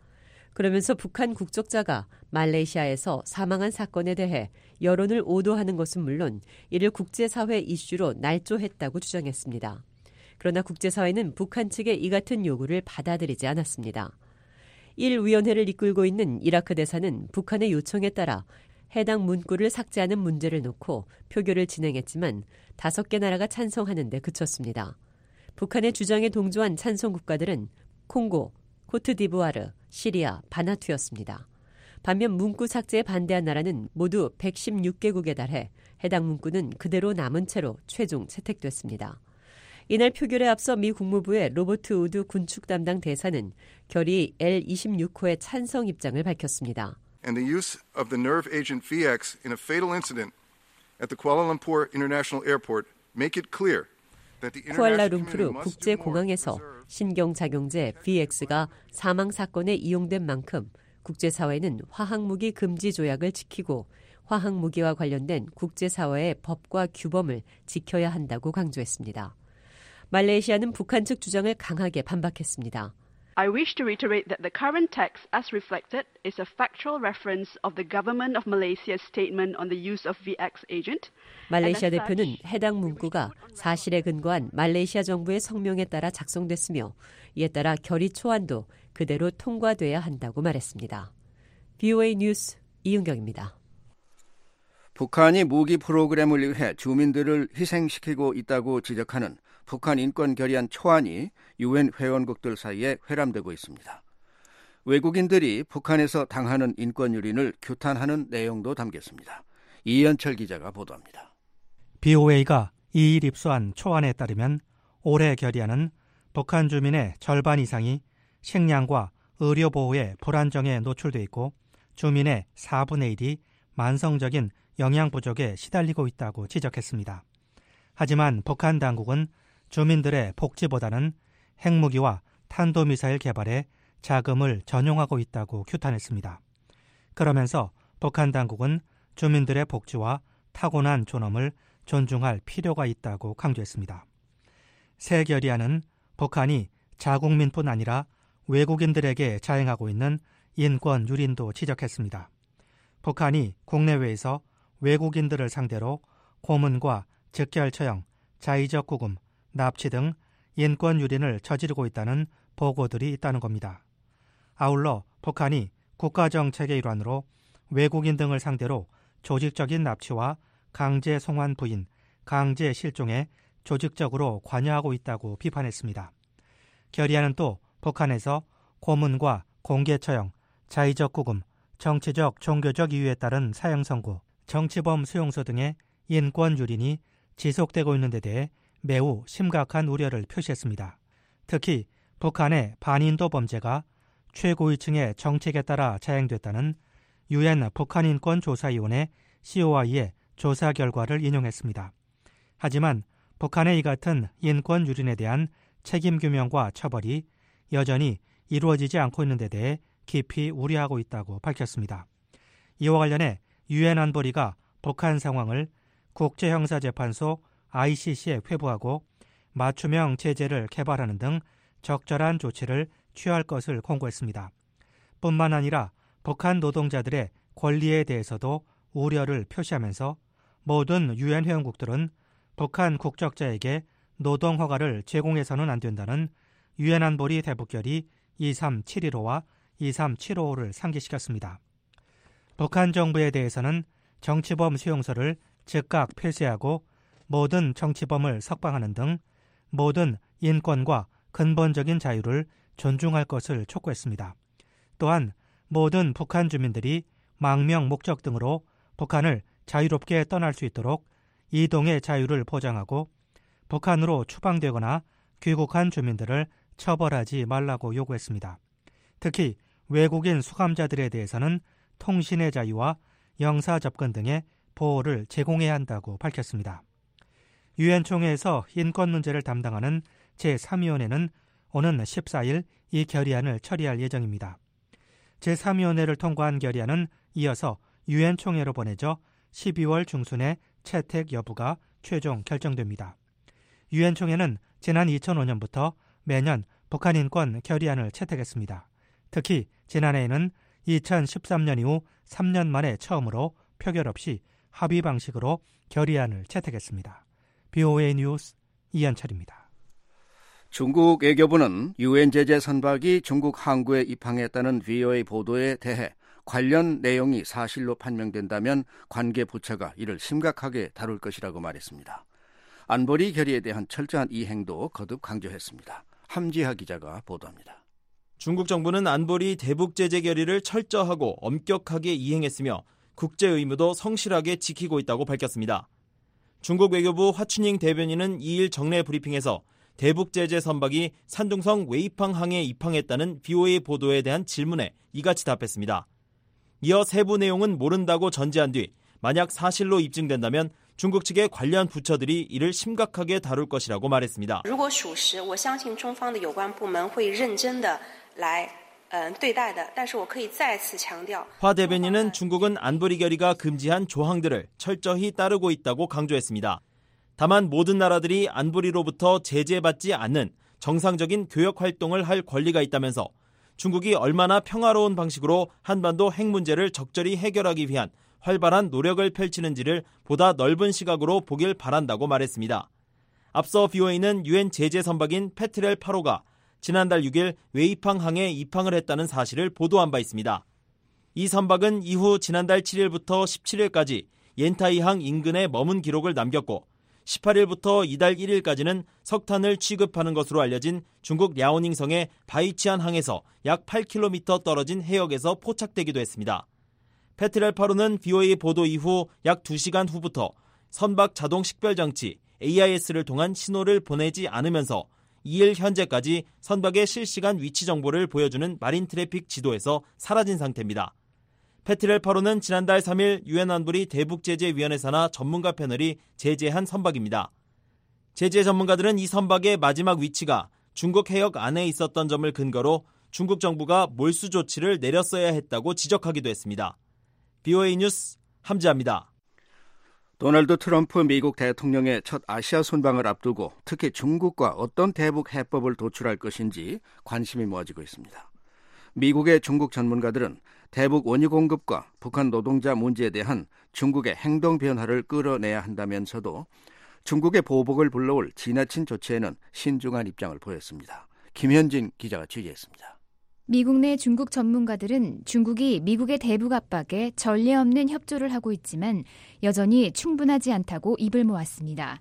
그러면서 북한 국적자가 말레이시아에서 사망한 사건에 대해 여론을 오도하는 것은 물론 이를 국제사회 이슈로 날조했다고 주장했습니다. 그러나 국제사회는 북한 측의 이 같은 요구를 받아들이지 않았습니다. 일 위원회를 이끌고 있는 이라크 대사는 북한의 요청에 따라 해당 문구를 삭제하는 문제를 놓고 표결을 진행했지만 다섯 개 나라가 찬성하는 데 그쳤습니다. 북한의 주장에 동조한 찬성 국가들은 콩고, 코트디부아르, 시리아, 바나투였습니다. 반면 문구 삭제에 반대한 나라는 모두 백십육 개국에 달해 해당 문구는 그대로 남은 채로 최종 채택됐습니다. 이날 표결에 앞서 미 국무부의 로버트 우드 군축 담당 대사는 결의 엘 이십육 호의 찬성 입장을 밝혔습니다. And the use of the nerve agent 브이엑스 in a fatal incident at the Kuala Lumpur International Airport make it clear that the 쿠알라룸푸르 국제공항에서 신경작용제 브이엑스가 사망 사건에 이용된 만큼 국제사회는 화학무기 금지 조약을 지키고 화학무기와 관련된 국제사회의 법과 규범을 지켜야 한다고 강조했습니다. 말레이시아는 북한 측 주장을 강하게 반박했습니다. I wish to reiterate that the current text as reflected is a factual reference of the government of Malaysia's statement on the use of 브이엑스 agent. 말레이시아 대표는 해당 문구가 사실에 근거한 말레이시아 정부의 성명에 따라 작성됐으며 이에 따라 결의 초안도 그대로 통과돼야 한다고 말했습니다. 브이오에이 뉴스 이은경입니다. 북한이 무기 프로그램을 위해 주민들을 희생시키고 있다고 지적하는 북한 인권 결의안 초안이 유엔 회원국들 사이에 회람되고 있습니다. 외국인들이 북한에서 당하는 인권 유린을 규탄하는 내용도 담겼습니다. 이현철 기자가 보도합니다. 브이오에이가 이 일 입수한 초안에 따르면 올해 결의안은 북한 주민의 절반 이상이 식량과 의료 보호에 불안정에 노출돼 있고 주민의 사분의 일이 만성적인 영양 부족에 시달리고 있다고 지적했습니다. 하지만 북한 당국은 주민들의 복지보다는 핵무기와 탄도미사일 개발에 자금을 전용하고 있다고 규탄했습니다. 그러면서 북한 당국은 주민들의 복지와 타고난 존엄을 존중할 필요가 있다고 강조했습니다. 새 결의안은 북한이 자국민뿐 아니라 외국인들에게 자행하고 있는 인권 유린도 지적했습니다. 북한이 국내외에서 외국인들을 상대로 고문과 즉결 처형, 자의적 구금, 납치 등 인권 유린을 저지르고 있다는 보고들이 있다는 겁니다. 아울러 북한이 국가정책의 일환으로 외국인 등을 상대로 조직적인 납치와 강제 송환 부인, 강제 실종에 조직적으로 관여하고 있다고 비판했습니다. 결의안은 또 북한에서 고문과 공개 처형, 자의적 구금, 정치적, 종교적 이유에 따른 사형 선고, 정치범 수용소 등의 인권 유린이 지속되고 있는 데 대해 매우 심각한 우려를 표시했습니다. 특히 북한의 반인도 범죄가 최고위층의 정책에 따라 자행됐다는 유엔 북한인권조사위원회 씨오아이의 조사 결과를 인용했습니다. 하지만 북한의 이 같은 인권 유린에 대한 책임 규명과 처벌이 여전히 이루어지지 않고 있는 데 대해 깊이 우려하고 있다고 밝혔습니다. 이와 관련해 유엔 안보리가 북한 상황을 국제형사재판소 아이씨씨에 회부하고 맞춤형 제재를 개발하는 등 적절한 조치를 취할 것을 공고했습니다. 뿐만 아니라 북한 노동자들의 권리에 대해서도 우려를 표시하면서 모든 유엔 회원국들은 북한 국적자에게 노동 허가를 제공해서는 안 된다는 유엔 안보리 대북결의 이삼칠일호와 이삼칠오호를 상기시켰습니다. 북한 정부에 대해서는 정치범 수용소를 즉각 폐쇄하고 모든 정치범을 석방하는 등 모든 인권과 근본적인 자유를 존중할 것을 촉구했습니다. 또한 모든 북한 주민들이 망명 목적 등으로 북한을 자유롭게 떠날 수 있도록 이동의 자유를 보장하고 북한으로 추방되거나 귀국한 주민들을 처벌하지 말라고 요구했습니다. 특히 외국인 수감자들에 대해서는 통신의 자유와 영사 접근 등의 보호를 제공해야 한다고 밝혔습니다. 유엔 총회에서 인권 문제를 담당하는 제삼위원회는 오는 십사일 이 결의안을 처리할 예정입니다. 제삼위원회를 통과한 결의안은 이어서 유엔 총회로 보내져 십이월 중순에 채택 여부가 최종 결정됩니다. 유엔 총회는 지난 이천오년부터 매년 북한 인권 결의안을 채택했습니다. 특히 지난해에는 이천십삼 년 이후 삼 년 만에 처음으로 표결 없이 합의 방식으로 결의안을 채택했습니다. 비오에이 뉴스 이현철입니다. 중국 외교부는 유엔 제재 선박이 중국 항구에 입항했다는 브이오에이 보도에 대해 관련 내용이 사실로 판명된다면 관계 부처가 이를 심각하게 다룰 것이라고 말했습니다. 안보리 결의에 대한 철저한 이행도 거듭 강조했습니다. 함지하 기자가 보도합니다. 중국 정부는 안보리 대북 제재 결의를 철저하고 엄격하게 이행했으며 국제 의무도 성실하게 지키고 있다고 밝혔습니다. 중국 외교부 화춘잉 대변인은 이 일 정례 브리핑에서 대북 제재 선박이 산둥성 웨이팡항에 입항했다는 브이오에이 보도에 대한 질문에 이같이 답했습니다. 이어 세부 내용은 모른다고 전제한 뒤 만약 사실로 입증된다면 중국 측의 관련 부처들이 이를 심각하게 다룰 것이라고 말했습니다. 화 대변인은 중국은 안보리 결의가 금지한 조항들을 철저히 따르고 있다고 강조했습니다. 다만 모든 나라들이 안보리로부터 제재받지 않는 정상적인 교역 활동을 할 권리가 있다면서 중국이 얼마나 평화로운 방식으로 한반도 핵 문제를 적절히 해결하기 위한 활발한 노력을 펼치는지를 보다 넓은 시각으로 보길 바란다고 말했습니다. 앞서 브이오에이는 유엔 제재 선박인 페트렐 팔 호가 지난달 육 일 웨이팡항에 입항을 했다는 사실을 보도한 바 있습니다. 이 선박은 이후 지난달 칠 일부터 십칠 일까지 옌타이항 인근에 머문 기록을 남겼고 십팔 일부터 이달 일 일까지는 석탄을 취급하는 것으로 알려진 중국 랴오닝성의 바이치안항에서 약 팔 킬로미터 떨어진 해역에서 포착되기도 했습니다. 페트렐 팔 호는 브이오에이 보도 이후 약 두 시간 후부터 선박 자동 식별장치 에이아이에스를 통한 신호를 보내지 않으면서 이 일 현재까지 선박의 실시간 위치 정보를 보여주는 마린 트래픽 지도에서 사라진 상태입니다. 페트렐 팔 호는 지난달 삼 일 유엔 안보리 대북제재위원회 산하 전문가 패널이 제재한 선박입니다. 제재 전문가들은 이 선박의 마지막 위치가 중국 해역 안에 있었던 점을 근거로 중국 정부가 몰수 조치를 내렸어야 했다고 지적하기도 했습니다. 비오에이 뉴스 함지아입니다. 도널드 트럼프 미국 대통령의 첫 아시아 순방을 앞두고 특히 중국과 어떤 대북 해법을 도출할 것인지 관심이 모아지고 있습니다. 미국의 중국 전문가들은 대북 원유 공급과 북한 노동자 문제에 대한 중국의 행동 변화를 끌어내야 한다면서도 중국의 보복을 불러올 지나친 조치에는 신중한 입장을 보였습니다. 김현진 기자가 취재했습니다. 미국 내 중국 전문가들은 중국이 미국의 대북 압박에 전례 없는 협조를 하고 있지만 여전히 충분하지 않다고 입을 모았습니다.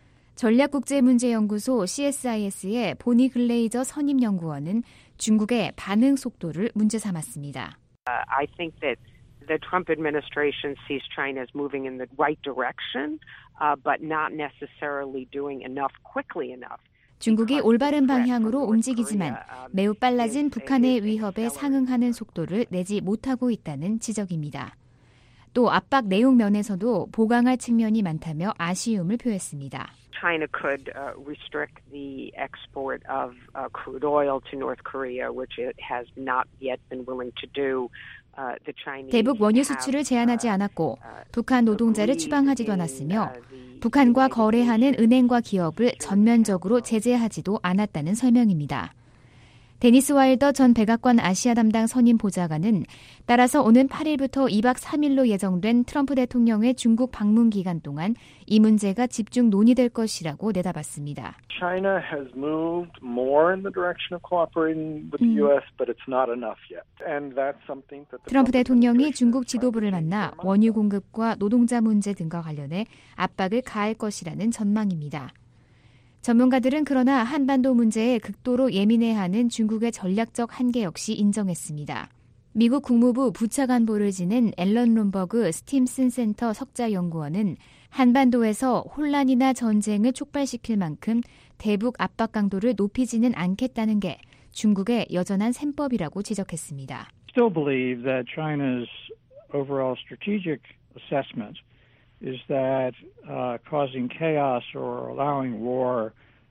전략국제문제연구소 씨에스아이에스의 보니 글레이저 선임연구원은 중국의 반응 속도를 문제 삼았습니다. Uh, I think that the Trump administration sees China as moving in the right direction, uh, but not necessarily doing enough quickly enough. 중국이 올바른 방향으로 움직이지만 매우 빨라진 북한의 위협에 상응하는 속도를 내지 못하고 있다는 지적입니다. 또 압박 내용 면에서도 보강할 측면이 많다며 아쉬움을 표했습니다. China could uh, restrict the export of uh, crude oil to North Korea, which it has not yet been willing to do. Uh, the Chinese 대북 원유 수출을 제한하지 않았고 북한 노동자를 추방하지도 않았으며 북한과 거래하는 은행과 기업을 전면적으로 제재하지도 않았다는 설명입니다. 데니스 와일더 전 백악관 아시아 담당 선임 보좌관은 따라서 오는 팔 일부터 이 박 삼 일로 예정된 트럼프 대통령의 중국 방문 기간 동안 이 문제가 집중 논의될 것이라고 내다봤습니다. China has moved more in the direction of cooperating with the U S, but it's not enough yet. And that's something that the 트럼프 대통령이 중국 지도부를 만나 원유 공급과 노동자 문제 등과 관련해 압박을 가할 것이라는 전망입니다. 전문가들은 그러나 한반도 문제에 극도로 예민해하는 중국의 전략적 한계 역시 인정했습니다. 미국 국무부 부차관보를 지낸 앨런 롬버그 스팀슨 센터 석자연구원은 한반도에서 혼란이나 전쟁을 촉발시킬 만큼 대북 압박 강도를 높이지는 않겠다는 게 중국의 여전한 셈법이라고 지적했습니다. Still believe that China's overall strategic assessment is that uh, causing chaos or allowing war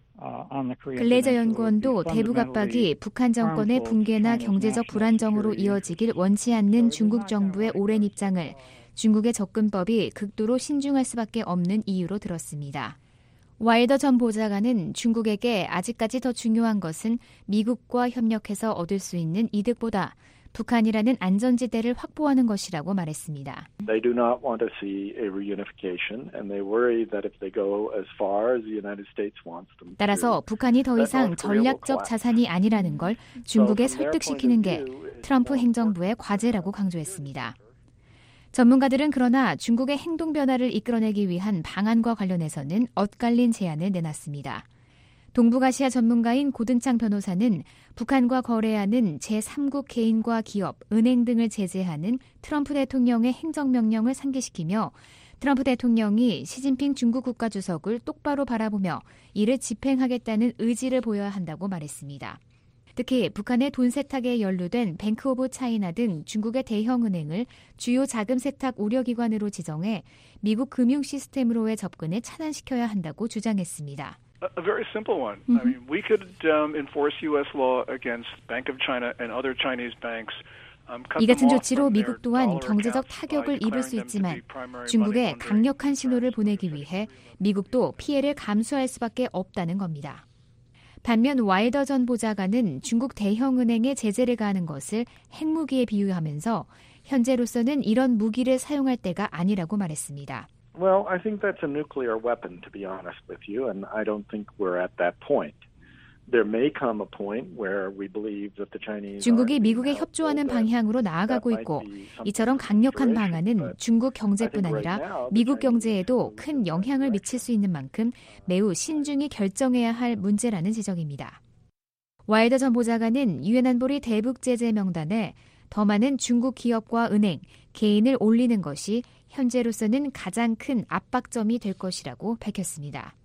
글레이저 연구원도 대북 압박이 북한 정권의 붕괴나 경제적 불안정으로 이어지길 원치 않는 중국 정부의 오랜 입장을 중국의 접근법이 극도로 신중할 수밖에 없는 이유로 들었습니다. 와일더 전 보좌관은 중국에게 아직까지 더 중요한 것은 미국과 협력해서 얻을 수 있는 이득보다 북한이라는 안전지대를 확보하는 것이라고 말했습니다. They do not want to see a reunification, and they worry that if they go as far as the United States wants them to. 따라서 북한이 더 이상 전략적 자산이 아니라는 걸 중국에 설득시키는 게 트럼프 행정부의 과제라고 강조했습니다. 전문가들은 그러나 중국의 행동 변화를 이끌어내기 위한 방안과 관련해서는 엇갈린 제안을 내놨습니다. 동북아시아 전문가인 고든창 변호사는 북한과 거래하는 제삼국 개인과 기업, 은행 등을 제재하는 트럼프 대통령의 행정명령을 상기시키며 트럼프 대통령이 시진핑 중국 국가주석을 똑바로 바라보며 이를 집행하겠다는 의지를 보여야 한다고 말했습니다. 특히 북한의 돈 세탁에 연루된 뱅크 오브 차이나 등 중국의 대형 은행을 주요 자금 세탁 우려기관으로 지정해 미국 금융 시스템으로의 접근을 차단시켜야 한다고 주장했습니다. A very simple one. Mm-hmm. I mean, we could um, enforce U S law against Bank of China and other Chinese banks. 이 같은 조치로 미국 또한 경제적 타격을 입을 수 있지만 중국에 강력한 신호를 보내기 위해 미국도 피해를 감수할 수밖에 없다는 겁니다. 반면 와일더 전 보좌관은 중국 대형은행에 제재를 가하는 것을 핵무기에 비유하면서 현재로서는 이런 무기를 사용할 때가 아니라고 말했습니다. Well, I think that's a nuclear weapon, to be honest with you, and I don't think we're at that point. There may come a point where we believe that the Chinese 중국이 미국에 협조하는 방향으로 나아가고 있고 이처럼 강력한 방안은 중국 경제뿐 아니라 미국 경제에도 큰 영향을 미칠 수 있는 만큼 매우 신중히 결정해야 할 문제라는 지적입니다. 와일더 전 보좌관은 유엔 안보리 대북 제재 명단에 더 많은 중국 기업과 은행, 개인을 올리는 것이 현재로서는 가장 큰 압박점이 될 것이라고 밝혔습니다.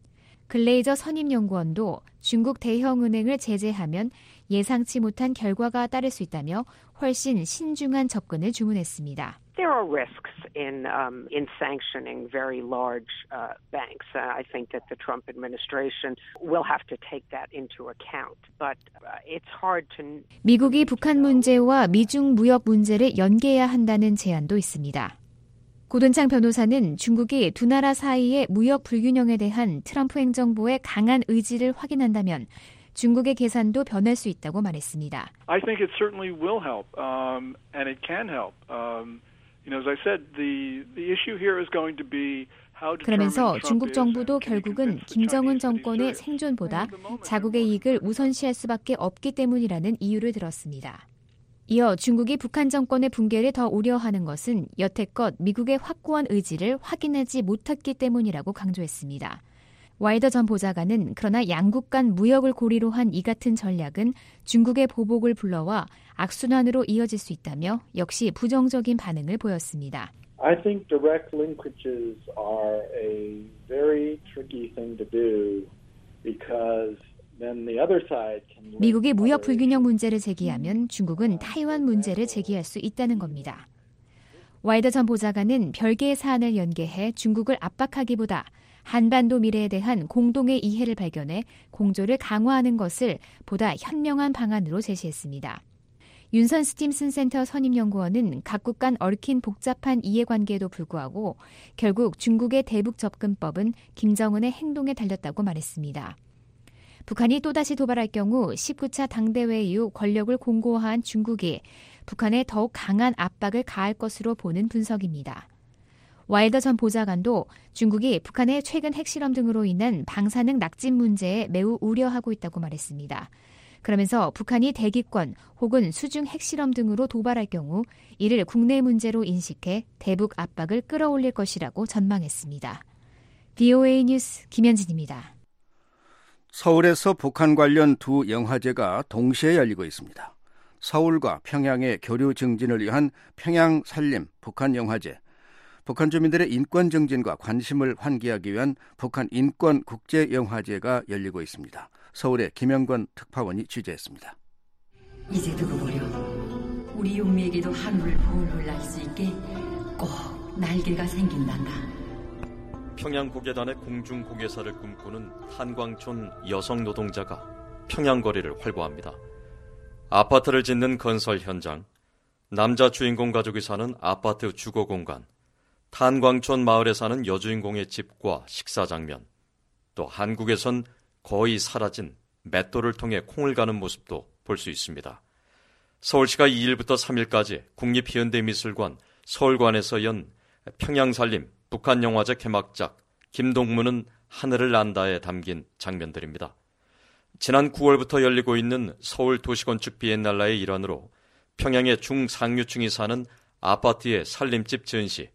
글레이저 선임연구원도 중국 대형은행을 제재하면 예상치 못한 결과가 따를 수 있다며 훨씬 신중한 접근을 주문했습니다. There are risks in um, in sanctioning very large uh, banks. Uh, I think that the Trump administration will have to take that into account. But uh, it's hard to. 미국이 북한 문제와 미중 무역 문제를 연계해야 한다는 제안도 있습니다. 고든창 변호사는 중국이 두 나라 사이의 무역 불균형에 대한 트럼프 행정부의 강한 의지를 확인한다면 중국의 계산도 변할 수 있다고 말했습니다. I think it certainly will help, um, and it can help. Um, you know, as I said, the the issue here is going to be how to. 그러면서 중국 정부도 결국은 김정은 정권의 생존보다 자국의 이익을 우선시할 수밖에 없기 때문이라는 이유를 들었습니다. 이어 중국이 북한 정권의 붕괴를 더 우려하는 것은 여태껏 미국의 확고한 의지를 확인하지 못했기 때문이라고 강조했습니다. 와일더 전 보좌관은 그러나 양국 간 무역을 고리로 한 이 같은 전략은 중국의 보복을 불러와 악순환으로 이어질 수 있다며 역시 부정적인 반응을 보였습니다. I think direct linkages are a very tricky thing to do because 미국이 무역 불균형 문제를 제기하면 중국은 타이완 문제를 제기할 수 있다는 겁니다. 와일더 전 보좌관은 별개의 사안을 연계해 중국을 압박하기보다 한반도 미래에 대한 공동의 이해를 발견해 공조를 강화하는 것을 보다 현명한 방안으로 제시했습니다. 윤선 스팀슨 센터 선임연구원은 각국 간 얽힌 복잡한 이해관계에도 불구하고 결국 중국의 대북 접근법은 김정은의 행동에 달렸다고 말했습니다. 북한이 또다시 도발할 경우 십구 차 당대회 이후 권력을 공고화한 중국이 북한에 더욱 강한 압박을 가할 것으로 보는 분석입니다. 와일더 전 보좌관도 중국이 북한의 최근 핵실험 등으로 인한 방사능 낙진 문제에 매우 우려하고 있다고 말했습니다. 그러면서 북한이 대기권 혹은 수중 핵실험 등으로 도발할 경우 이를 국내 문제로 인식해 대북 압박을 끌어올릴 것이라고 전망했습니다. 브이오에이 뉴스 김현진입니다. 서울에서 북한 관련 두 영화제가 동시에 열리고 있습니다. 서울과 평양의 교류 증진을 위한 평양 살림 북한 영화제, 북한 주민들의 인권 증진과 관심을 환기하기 위한 북한 인권 국제 영화제가 열리고 있습니다. 서울의 김영권 특파원이 취재했습니다. 이제 두고 보려 우리 용미에게도 하늘을 보울볼 날 수 있게 꼭 날개가 생긴단다. 평양 고개단의 공중 고개사를 꿈꾸는 한광촌 여성 노동자가 평양 거리를 활보합니다. 아파트를 짓는 건설 현장, 남자 주인공 가족이 사는 아파트 주거 공간, 탄광촌 마을에 사는 여주인공의 집과 식사 장면, 또 한국에선 거의 사라진 맷돌을 통해 콩을 가는 모습도 볼 수 있습니다. 서울시가 이 일부터 삼 일까지 국립현대미술관 서울관에서 연 평양살림 북한영화제 개막작 김동무는 하늘을 난다에 담긴 장면들입니다. 지난 구월부터 열리고 있는 서울 도시건축 비엔날레의 일환으로 평양의 중상류층이 사는 아파트의 살림집 전시,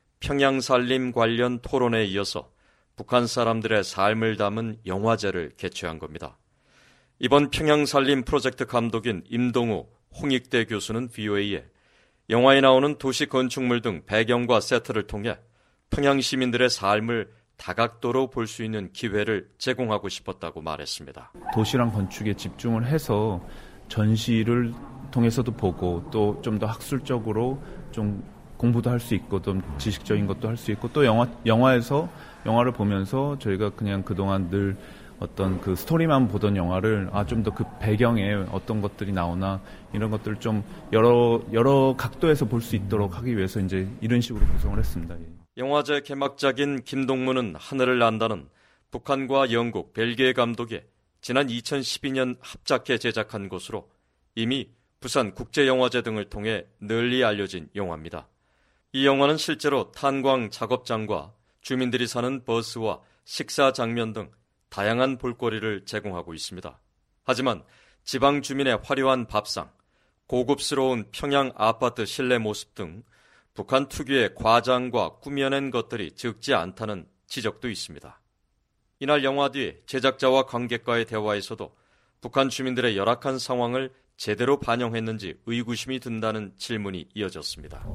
평양살림 관련 토론에 이어서 북한 사람들의 삶을 담은 영화제를 개최한 겁니다. 이번 평양살림 프로젝트 감독인 임동우 홍익대 교수는 브이오에이에 영화에 나오는 도시 건축물 등 배경과 세트를 통해 평양 시민들의 삶을 다각도로 볼 수 있는 기회를 제공하고 싶었다고 말했습니다. 도시랑 건축에 집중을 해서 전시를 통해서도 보고 또 좀 더 학술적으로 좀 공부도 할 수 있고 좀 지식적인 것도 할 수 있고 또 영화, 영화에서 영화를 보면서 저희가 그냥 그동안 늘 어떤 그 스토리만 보던 영화를 아, 좀 더 그 배경에 어떤 것들이 나오나 이런 것들을 좀 여러 여러 각도에서 볼 수 있도록 하기 위해서 이제 이런 식으로 구성을 했습니다. 영화제 개막작인 김동무는 하늘을 난다는 북한과 영국, 벨기에 감독이 지난 이천십이 년 합작해 제작한 것으로 이미 부산 국제영화제 등을 통해 널리 알려진 영화입니다. 이 영화는 실제로 탄광 작업장과 주민들이 사는 버스와 식사 장면 등 다양한 볼거리를 제공하고 있습니다. 하지만 지방 주민의 화려한 밥상, 고급스러운 평양 아파트 실내 모습 등 북한 특유의 과장과 꾸며낸 것들이 적지 않다는 지적도 있습니다. 이날 영화 뒤 제작자와 관객과의 대화에서도 북한 주민들의 열악한 상황을 제대로 반영했는지 의구심이 든다는 질문이 이어졌습니다.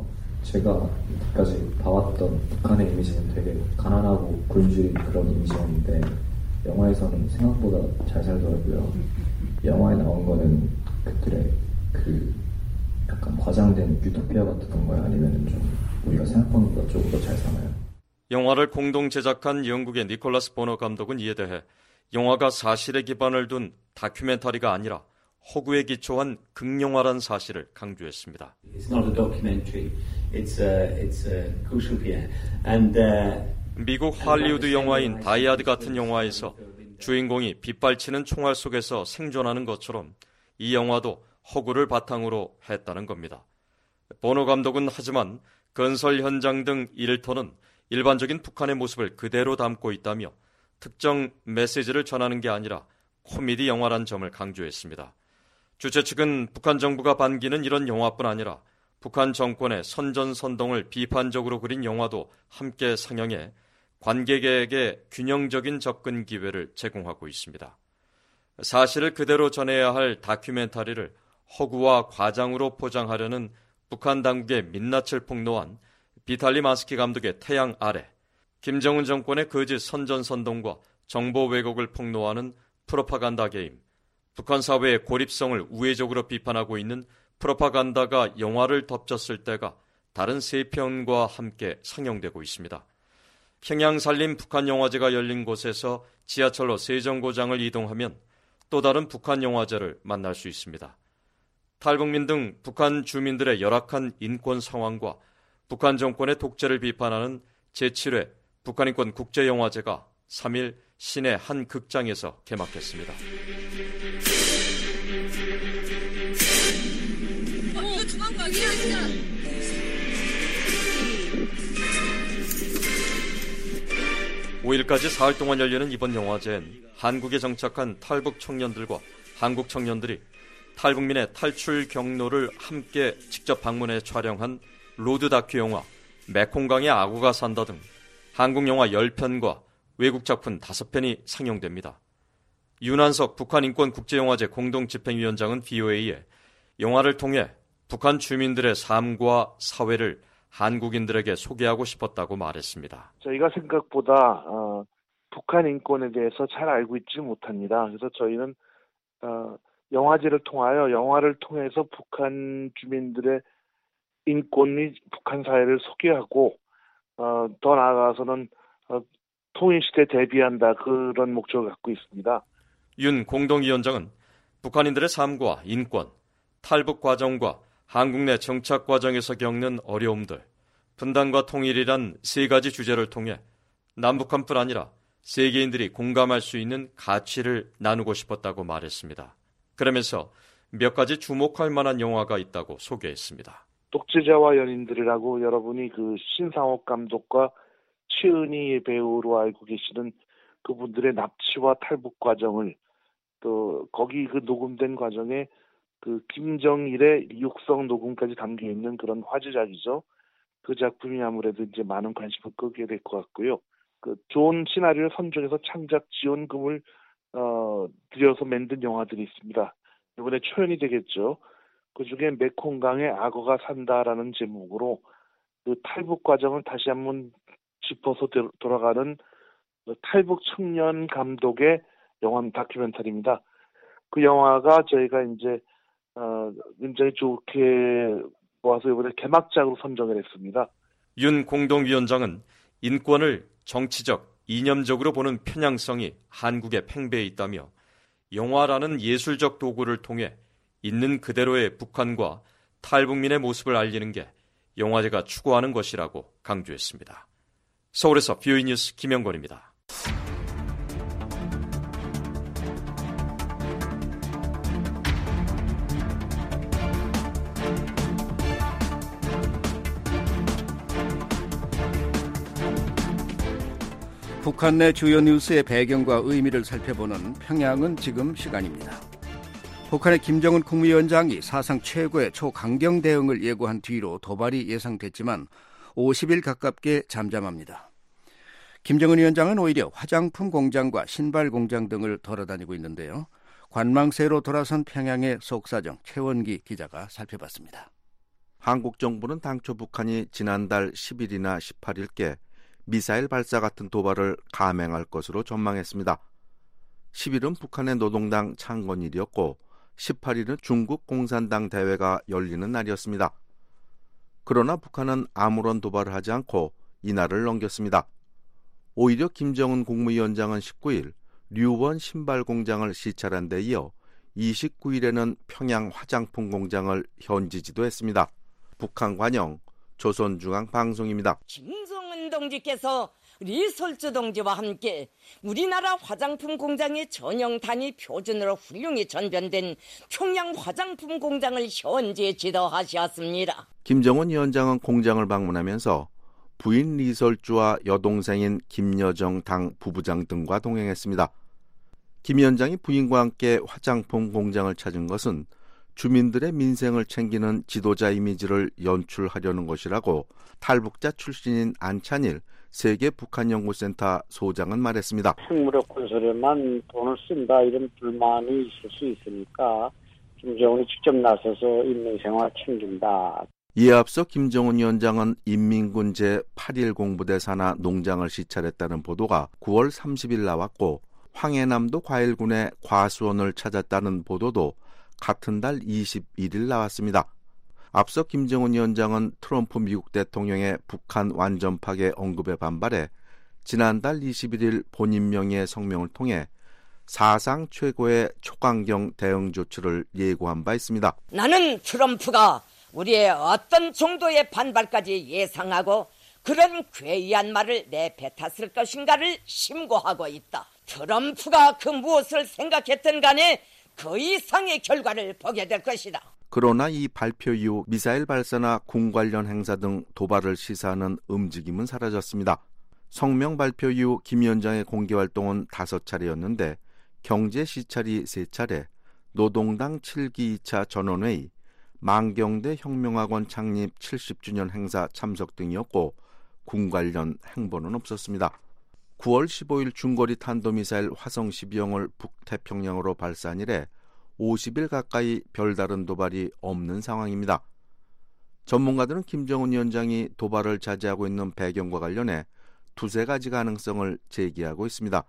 제가 이때까지 봐왔던 북한의 이미지는 되게 가난하고 굶주린 그런 이미지였는데 영화에서는 생각보다 잘 살더라고요. 영화에 나온 거는 그들의 그 약간 과장된 유토피아 같은 건가요? 아니면 좀 우리가 생각하는 것보다 조금 더 잘 사나요? 영화를 공동 제작한 영국의 니콜라스 보너 감독은 이에 대해 영화가 사실에 기반을 둔 다큐멘터리가 아니라 허구에 기초한 극영화란 사실을 강조했습니다. It's not a documentary. It's a, it's a utopia. And, uh, 미국 할리우드 영화인 다이아드 같은 영화에서 주인공이 빗발치는 총알 속에서 생존하는 것처럼 이 영화도 허구를 바탕으로 했다는 겁니다. 보노 감독은 하지만 건설 현장 등 일터는 일반적인 북한의 모습을 그대로 담고 있다며 특정 메시지를 전하는 게 아니라 코미디 영화란 점을 강조했습니다. 주최 측은 북한 정부가 반기는 이런 영화뿐 아니라 북한 정권의 선전선동을 비판적으로 그린 영화도 함께 상영해 관객에게 균형적인 접근 기회를 제공하고 있습니다. 사실을 그대로 전해야 할 다큐멘터리를 허구와 과장으로 포장하려는 북한 당국의 민낯을 폭로한 비탈리 마스키 감독의 태양 아래, 김정은 정권의 거짓 선전선동과 정보 왜곡을 폭로하는 프로파간다 게임, 북한 사회의 고립성을 우회적으로 비판하고 있는 프로파간다가 영화를 덮쳤을 때가 다른 세 편과 함께 상영되고 있습니다. 평양살림 북한영화제가 열린 곳에서 지하철로 세정고장을 이동하면 또 다른 북한영화제를 만날 수 있습니다. 탈북민 등 북한 주민들의 열악한 인권 상황과 북한 정권의 독재를 비판하는 제칠 회 북한인권 국제영화제가 삼 일 시내 한 극장에서 개막했습니다. 오 일까지 사흘 동안 열리는 이번 영화제엔 한국에 정착한 탈북 청년들과 한국 청년들이 탈북민의 탈출 경로를 함께 직접 방문해 촬영한 로드 다큐 영화 메콩강의 악어가 산다 등 한국 영화 십 편과 외국 작품 다섯 편이 상영됩니다. 윤한석 북한인권국제영화제 공동집행위원장은 브이오에이에 영화를 통해 북한 주민들의 삶과 사회를 한국인들에게 소개하고 싶었다고 말했습니다. 저희가 생각보다 어, 북한 인권에 대해서 잘 알고 있지 못합니다. 그래서 저희는 어, 영화제를 통하여 영화를 통해서 북한 주민들의 인권 및 북한 사회를 소개하고 어, 더 나아가서는 어, 통일시대 대비한다 그런 목적을 갖고 있습니다. 윤 공동위원장은 북한인들의 삶과 인권, 탈북 과정과 한국 내 정착 과정에서 겪는 어려움들, 분단과 통일이란 세 가지 주제를 통해 남북한뿐 아니라 세계인들이 공감할 수 있는 가치를 나누고 싶었다고 말했습니다. 그러면서 몇 가지 주목할 만한 영화가 있다고 소개했습니다. 독재자와 연인들이라고 여러분이 그 신상옥 감독과 최은희 배우로 알고 계시는 그분들의 납치와 탈북 과정을 또 거기 그 녹음된 과정에 그 김정일의 육성 녹음까지 담겨 있는 그런 화제작이죠. 그 작품이 아무래도 이제 많은 관심을 끄게 될 것 같고요. 그 좋은 시나리오를 선정해서 창작 지원금을 어, 들여서 만든 영화들이 있습니다. 이번에 초연이 되겠죠. 그 중에 메콩강에 악어가 산다라는 제목으로 그 탈북 과정을 다시 한번 짚어서 돌아가는 탈북 청년 감독의 영화 다큐멘터리입니다. 그 영화가 저희가 이제 어, 굉장히 좋게 모아서 이번에 개막작으로 선정을 했습니다. 윤 공동위원장은 인권을 정치적, 이념적으로 보는 편향성이 한국에 팽배해 있다며 영화라는 예술적 도구를 통해 있는 그대로의 북한과 탈북민의 모습을 알리는 게 영화제가 추구하는 것이라고 강조했습니다. 서울에서 비오이 뉴스 김영권입니다. 북한 내 주요 뉴스의 배경과 의미를 살펴보는 평양은 지금 시간입니다. 북한의 김정은 국무위원장이 사상 최고의 초강경 대응을 예고한 뒤로 도발이 예상됐지만 오십 일 가깝게 잠잠합니다. 김정은 위원장은 오히려 화장품 공장과 신발 공장 등을 돌아다니고 있는데요. 관망세로 돌아선 평양의 속사정 최원기 기자가 살펴봤습니다. 한국 정부는 당초 북한이 지난달 십 일이나 십팔 일께 미사일 발사 같은 도발을 감행할 것으로 전망했습니다. 십 일은 북한의 노동당 창건일이었고 십팔 일은 중국 공산당 대회가 열리는 날이었습니다. 그러나 북한은 아무런 도발을 하지 않고 이날을 넘겼습니다. 오히려 김정은 국무위원장은 십구 일 류원 신발 공장을 시찰한 데 이어 이십구 일에는 평양 화장품 공장을 현지 지도했습니다. 북한 관영 조선중앙방송입니다. 김정은 동지께서 리설주 동지와 함께 우리나라 화장품 공장의 전형 단위 표준으로 훌륭히 전변된 평양 화장품 공장을 현지에 지도하셨습니다. 김정은 위원장은 공장을 방문하면서 부인 리설주와 여동생인 김여정 당 부부장 등과 동행했습니다. 김 위원장이 부인과 함께 화장품 공장을 찾은 것은 주민들의 민생을 챙기는 지도자 이미지를 연출하려는 것이라고 탈북자 출신인 안찬일 세계 북한연구센터 소장은 말했습니다. 핵무력 건설에만 돈을 쓴다 이런 불만이 있을 수 있으니까 김정은이 직접 나서서 인민생활 챙긴다. 이에 앞서 김정은 위원장은 인민군 제팔 일 공부대 산하 농장을 시찰했다는 보도가 구월 삼십일 나왔고 황해남도 과일군의 과수원을 찾았다는 보도도 같은 달 이십일 일 나왔습니다. 앞서 김정은 위원장은 트럼프 미국 대통령의 북한 완전 파괴 언급에 반발해 지난달 이십일 일 본인 명의의 성명을 통해 사상 최고의 초강경 대응 조치를 예고한 바 있습니다. 나는 트럼프가 우리의 어떤 정도의 반발까지 예상하고 그런 괴이한 말을 내뱉었을 것인가를 심고하고 있다. 트럼프가 그 무엇을 생각했든 간에 그 이상의 결과를 보게 될 것이다. 그러나 이 발표 이후 미사일 발사나 군 관련 행사 등 도발을 시사하는 움직임은 사라졌습니다. 성명 발표 이후 김 위원장의 공개 활동은 다섯 차례였는데 경제 시찰이 세 차례, 노동당 칠 기 이 차 전원회의, 만경대 혁명학원 창립 칠십 주년 행사 참석 등이었고 군 관련 행보는 없었습니다. 구월 십오일 중거리 탄도미사일 화성 십이 형을 북태평양으로 발사한 이래 오십 일 가까이 별다른 도발이 없는 상황입니다. 전문가들은 김정은 위원장이 도발을 자제하고 있는 배경과 관련해 두세 가지 가능성을 제기하고 있습니다.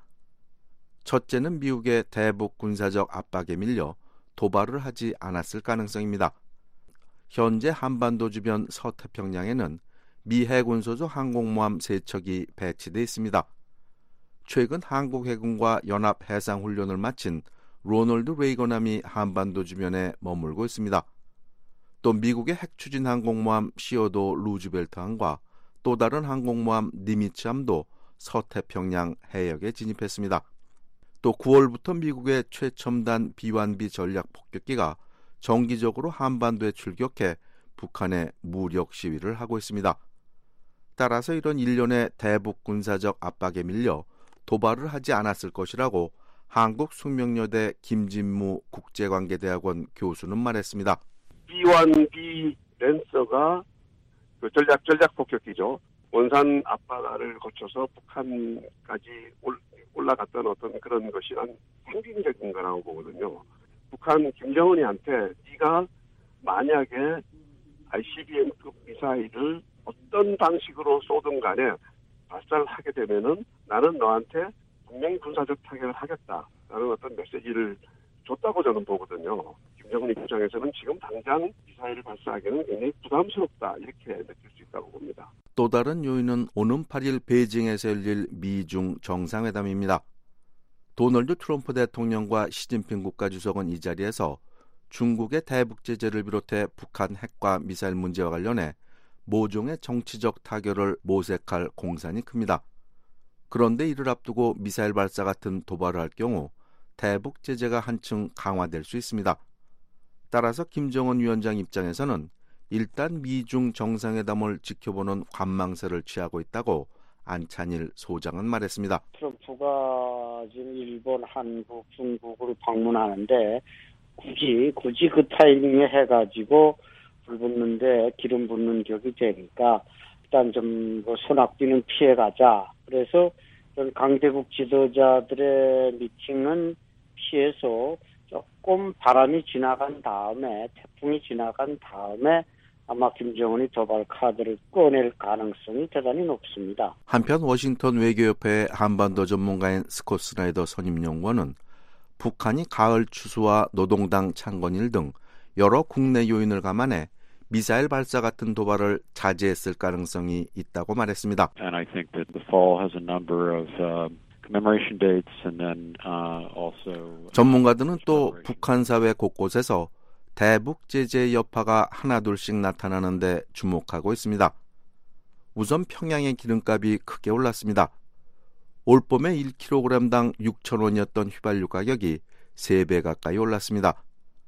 첫째는 미국의 대북 군사적 압박에 밀려 도발을 하지 않았을 가능성입니다. 현재 한반도 주변 서태평양에는 미 해군 소속 항공모함 세 척이 배치돼 있습니다. 최근 한국 해군과 연합 해상 훈련을 마친 로널드 레이건함이 한반도 주변에 머물고 있습니다. 또 미국의 핵추진 항공모함 시어도 루즈벨트함과 또 다른 항공모함 니미츠함도 서태평양 해역에 진입했습니다. 또 구월부터 미국의 최첨단 비완비 전략 폭격기가 정기적으로 한반도에 출격해 북한의 무력 시위를 하고 있습니다. 따라서 이런 일련의 대북 군사적 압박에 밀려 도발을 하지 않았을 것이라고 한국숙명여대 김진무 국제관계대학원 교수는 말했습니다. 비 원 비 랜서가 그 전략 전략 폭격기죠. 원산 앞바다를 거쳐서 북한까지 올라갔던 어떤 그런 것이 난 상징적인 거라고 보거든요. 북한 김정은이한테 네가 만약에 아이씨비엠급 미사일을 어떤 방식으로 쏘든 간에 발사를 하게 되면은 나는 너한테 분명히 군사적 타격을 하겠다라는 어떤 메시지를 줬다고 저는 보거든요. 김정은 입장에서는 지금 당장 미사일을 발사하기는 굉장히 부담스럽다 이렇게 느낄 수 있다고 봅니다. 또 다른 요인은 오는 팔 일 베이징에서 열릴 미중 정상회담입니다. 도널드 트럼프 대통령과 시진핑 국가주석은 이 자리에서 중국의 대북 제재를 비롯해 북한 핵과 미사일 문제와 관련해 모종의 정치적 타결을 모색할 공산이 큽니다. 그런데 이를 앞두고 미사일 발사 같은 도발을 할 경우 대북 제재가 한층 강화될 수 있습니다. 따라서 김정은 위원장 입장에서는 일단 미중 정상회담을 지켜보는 관망세를 취하고 있다고 안찬일 소장은 말했습니다. 트럼프가 지금 일본, 한국, 중국을 방문하는데 굳이 굳이 그 타이밍에 해가지고 불 붙는데 기름 붓는 격이 되니까 일단 좀 손학비는 피해가자. 그래서 강대국 지도자들의 미팅은 피해서 조금 바람이 지나간 다음에 태풍이 지나간 다음에 아마 김정은이 도발 카드를 꺼낼 가능성이 대단히 높습니다. 한편 워싱턴 외교협회 한반도 전문가인 스콧 스나이더 선임연구원은 북한이 가을 추수와 노동당 창건일 등 여러 국내 요인을 감안해 미사일 발사 같은 도발을 자제했을 가능성이 있다고 말했습니다. And I think that the fall has a number of uh, commemoration dates and then uh, also 전문가들은 또 북한 사회 곳곳에서 대북 제재의 여파가 하나둘씩 나타나는 데 주목하고 있습니다. 우선 평양의 기름값이 크게 올랐습니다. 올 봄에 일 킬로그램당 육천 원이었던 휘발유 가격이 세 배 가까이 올랐습니다.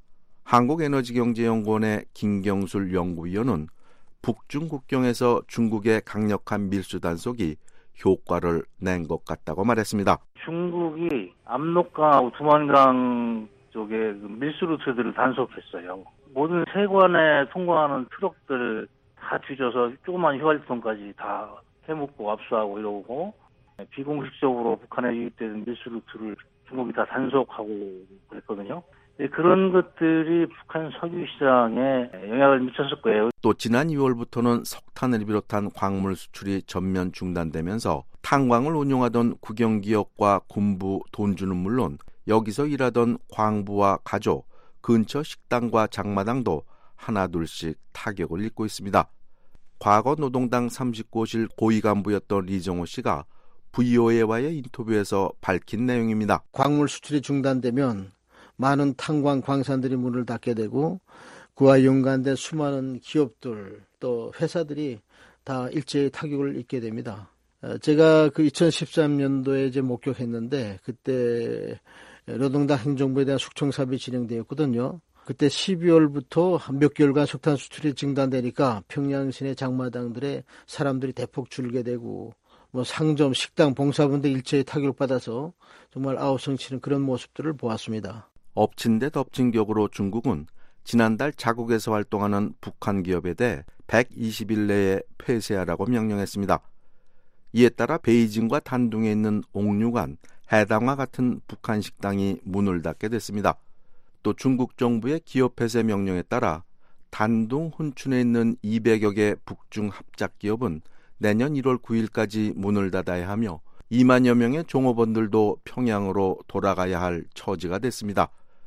한국에너지경제연구원의 김경술 연구위원은 북중 국경에서 중국의 강력한 밀수 단속이 효과를 낸 것 같다고 말했습니다. 중국이 압록강, 두만강 쪽에 밀수 루트들을 단속했어요. 모든 세관에 통과하는 트럭들 다 뒤져서 조그만 휘발유통까지 다 해먹고 압수하고 이러고 비공식적으로 북한에 유입되는 밀수 루트를 중국이 다 단속하고 그랬거든요. 그런 것들이 북한 석유 시장에 영향을 미쳤을 거예요. 또 지난 이월부터는 석탄을 비롯한 광물 수출이 전면 중단되면서 탄광을 운용하던 국영기업과 군부, 돈주는 물론 여기서 일하던 광부와 가족, 근처 식당과 장마당도 하나둘씩 타격을 입고 있습니다. 과거 노동당 삼십구 호실 고위 간부였던 리정호 씨가 브이오에이와의 인터뷰에서 밝힌 내용입니다. 광물 수출이 중단되면 많은 탄광 광산들이 문을 닫게 되고 그와 연관된 수많은 기업들 또 회사들이 다 일제히 타격을 입게 됩니다. 제가 그 이천십삼 년도에 이제 목격했는데 그때 노동당 행정부에 대한 숙청 사업이 진행되었거든요. 그때 십이월부터 몇 개월간 석탄 수출이 중단되니까 평양 시내 장마당들에 사람들이 대폭 줄게 되고 뭐 상점, 식당, 봉사분들 일제히 타격받아서 정말 아우성치는 그런 모습들을 보았습니다. 엎친 데 덮친 격으로 중국은 지난달 자국에서 활동하는 북한 기업에 대해 백이십 일 내에 폐쇄하라고 명령했습니다. 이에 따라 베이징과 단둥에 있는 옥류관, 해당화 같은 북한 식당이 문을 닫게 됐습니다. 또 중국 정부의 기업 폐쇄 명령에 따라 단둥 훈춘에 있는 이백여 개 북중 합작 기업은 내년 일월 구일까지 문을 닫아야 하며 이만여 명의 종업원들도 평양으로 돌아가야 할 처지가 됐습니다.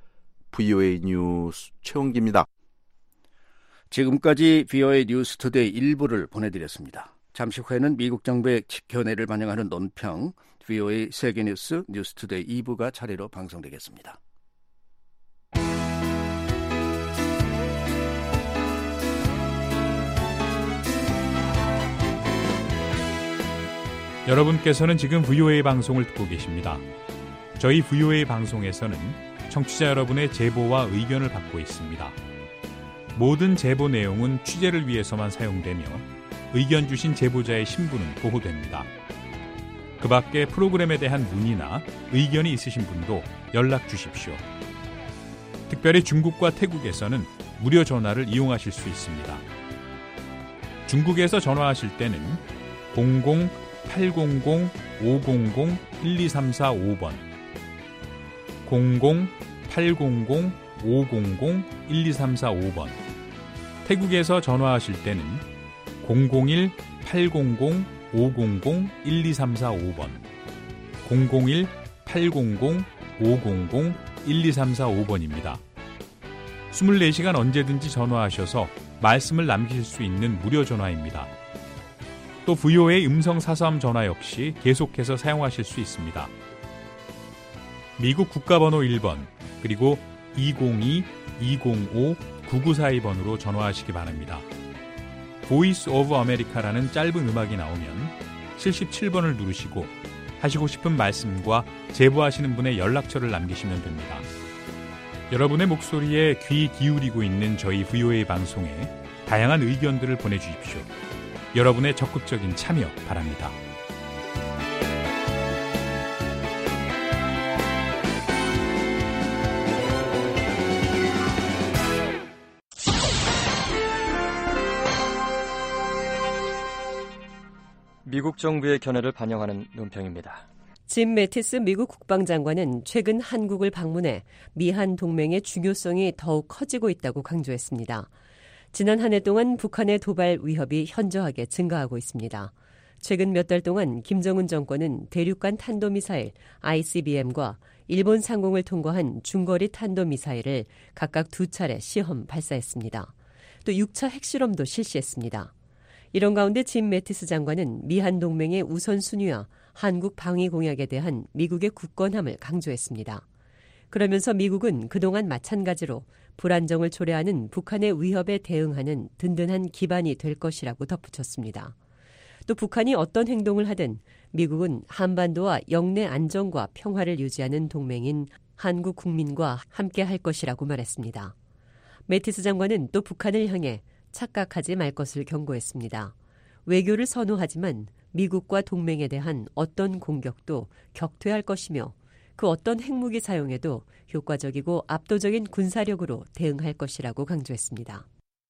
브이오에이 뉴스 최홍기입니다. 지금까지 브이오에이 뉴스 투데이 일부를 보내드렸습니다. 잠시 후에는 미국 정부의 견해를 반영하는 논평 브이오에이 세계뉴스 뉴스 투데이 이 부가 차례로 방송되겠습니다. 여러분께서는 지금 브이오에이 방송을 듣고 계십니다. 저희 브이오에이 방송에서는 청취자 여러분의 제보와 의견을 받고 있습니다. 모든 제보 내용은 취재를 위해서만 사용되며 의견 주신 제보자의 신분은 보호됩니다. 그 밖에 프로그램에 대한 문의나 의견이 있으신 분도 연락 주십시오. 특별히 중국과 태국에서는 무료 전화를 이용하실 수 있습니다. 중국에서 전화하실 때는 공공 팔공공 오공공 일이삼사오 번, 공공 팔공공 오공공 일이삼사오 번, 태국에서 전화하실 때는 공공일 팔공공 오공공 일이삼사오 번, 공공일 팔공공 오공공 일이삼사오 번입니다. 이십사 시간 언제든지 전화하셔서 말씀을 남기실 수 있는 무료 전화입니다. 또 브이오에이 음성 사서함 전화 역시 계속해서 사용하실 수 있습니다. 미국 국가번호 일 번 그리고 이공이 이공오 구구사이 번으로 전화하시기 바랍니다. 보이스 오브 아메리카라는 짧은 음악이 나오면 칠십칠 번을 누르시고 하시고 싶은 말씀과 제보하시는 분의 연락처를 남기시면 됩니다. 여러분의 목소리에 귀 기울이고 있는 저희 브이오에이 방송에 다양한 의견들을 보내주십시오. 여러분의 적극적인 참여 바랍니다. 미국 정부의 견해를 반영하는 논평입니다. 짐 매티스 미국 국방장관은 최근 한국을 방문해 미한 동맹의 중요성이 더욱 커지고 있다고 강조했습니다. 지난 한 해 동안 북한의 도발 위협이 현저하게 증가하고 있습니다. 최근 몇 달 동안 김정은 정권은 대륙간 탄도미사일 아이씨비엠과 일본 상공을 통과한 중거리 탄도미사일을 각각 두 차례 시험 발사했습니다. 또 육 차 핵실험도 실시했습니다. 이런 가운데 짐 매티스 장관은 미한 동맹의 우선순위와 한국 방위 공약에 대한 미국의 굳건함을 강조했습니다. 그러면서 미국은 그동안 마찬가지로 불안정을 초래하는 북한의 위협에 대응하는 든든한 기반이 될 것이라고 덧붙였습니다. 또 북한이 어떤 행동을 하든 미국은 한반도와 영내 안정과 평화를 유지하는 동맹인 한국 국민과 함께 할 것이라고 말했습니다. 매티스 장관은 또 북한을 향해 착각하지 말 것을 경고했습니다. 외교를 선호하지만 미국과 동맹에 대한 어떤 공격도 격퇴할 것이며 그 어떤 핵무기 사용에도 효과적이고 압도적인 군사력으로 대응할 것이라고 강조했습니다.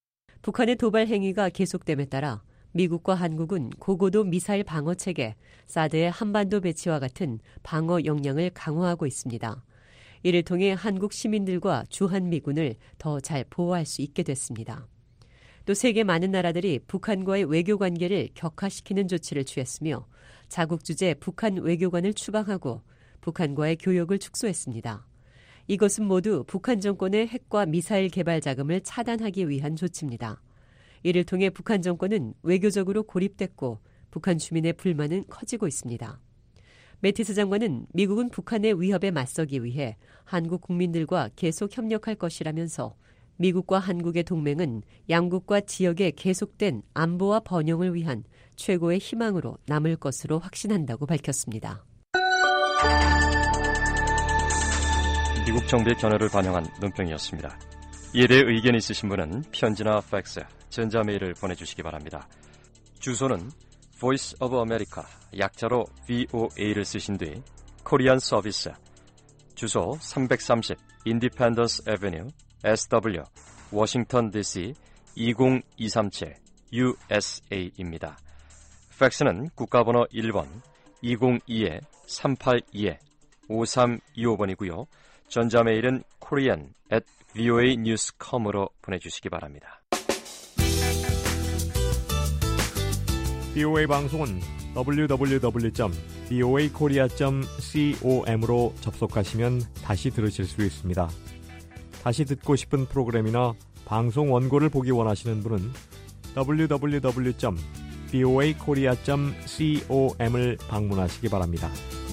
북한의 도발 행위가 계속됨에 따라 미국과 한국은 고고도 미사일 방어체계, 사드의 한반도 배치와 같은 방어 역량을 강화하고 있습니다. 이를 통해 한국 시민들과 주한미군을 더 잘 보호할 수 있게 됐습니다. 또 세계 많은 나라들이 북한과의 외교 관계를 격화시키는 조치를 취했으며 자국 주재 북한 외교관을 추방하고 북한과의 교역을 축소했습니다. 이것은 모두 북한 정권의 핵과 미사일 개발 자금을 차단하기 위한 조치입니다. 이를 통해 북한 정권은 외교적으로 고립됐고 북한 주민의 불만은 커지고 있습니다. 매티스 장관은 미국은 북한의 위협에 맞서기 위해 한국 국민들과 계속 협력할 것이라면서 미국과 한국의 동맹은 양국과 지역의 계속된 안보와 번영을 위한 최고의 희망으로 남을 것으로 확신한다고 밝혔습니다. 미국 정부의 견해를 반영한 논평이었습니다. 이에 대해 의견이 있으신 분은 편지나 팩스, 전자메일을 보내주시기 바랍니다. 주소는 Voice of America, 약자로 브이오에이를 쓰신 뒤 코리안 서비스, 주소 삼백삼십 Independence Avenue, 에스더블유, 워싱턴 디씨 이공이삼칠 유에스에이입니다. 팩스는 국가번호 일 번 이공이 삼팔이 오삼이오 번이고요. 전자메일은 korean at 브이오에이 뉴스 닷 컴으로 보내주시기 바랍니다. 브이오에이 방송은 더블유 더블유 더블유 점 브이오에이 코리아 점 com으로 접속하시면 다시 들으실 수 있습니다. 다시 듣고 싶은 프로그램이나 방송 원고를 보기 원하시는 분은 더블유 더블유 더블유 점 브이오에이 코리아 점 com을 방문하시기 바랍니다.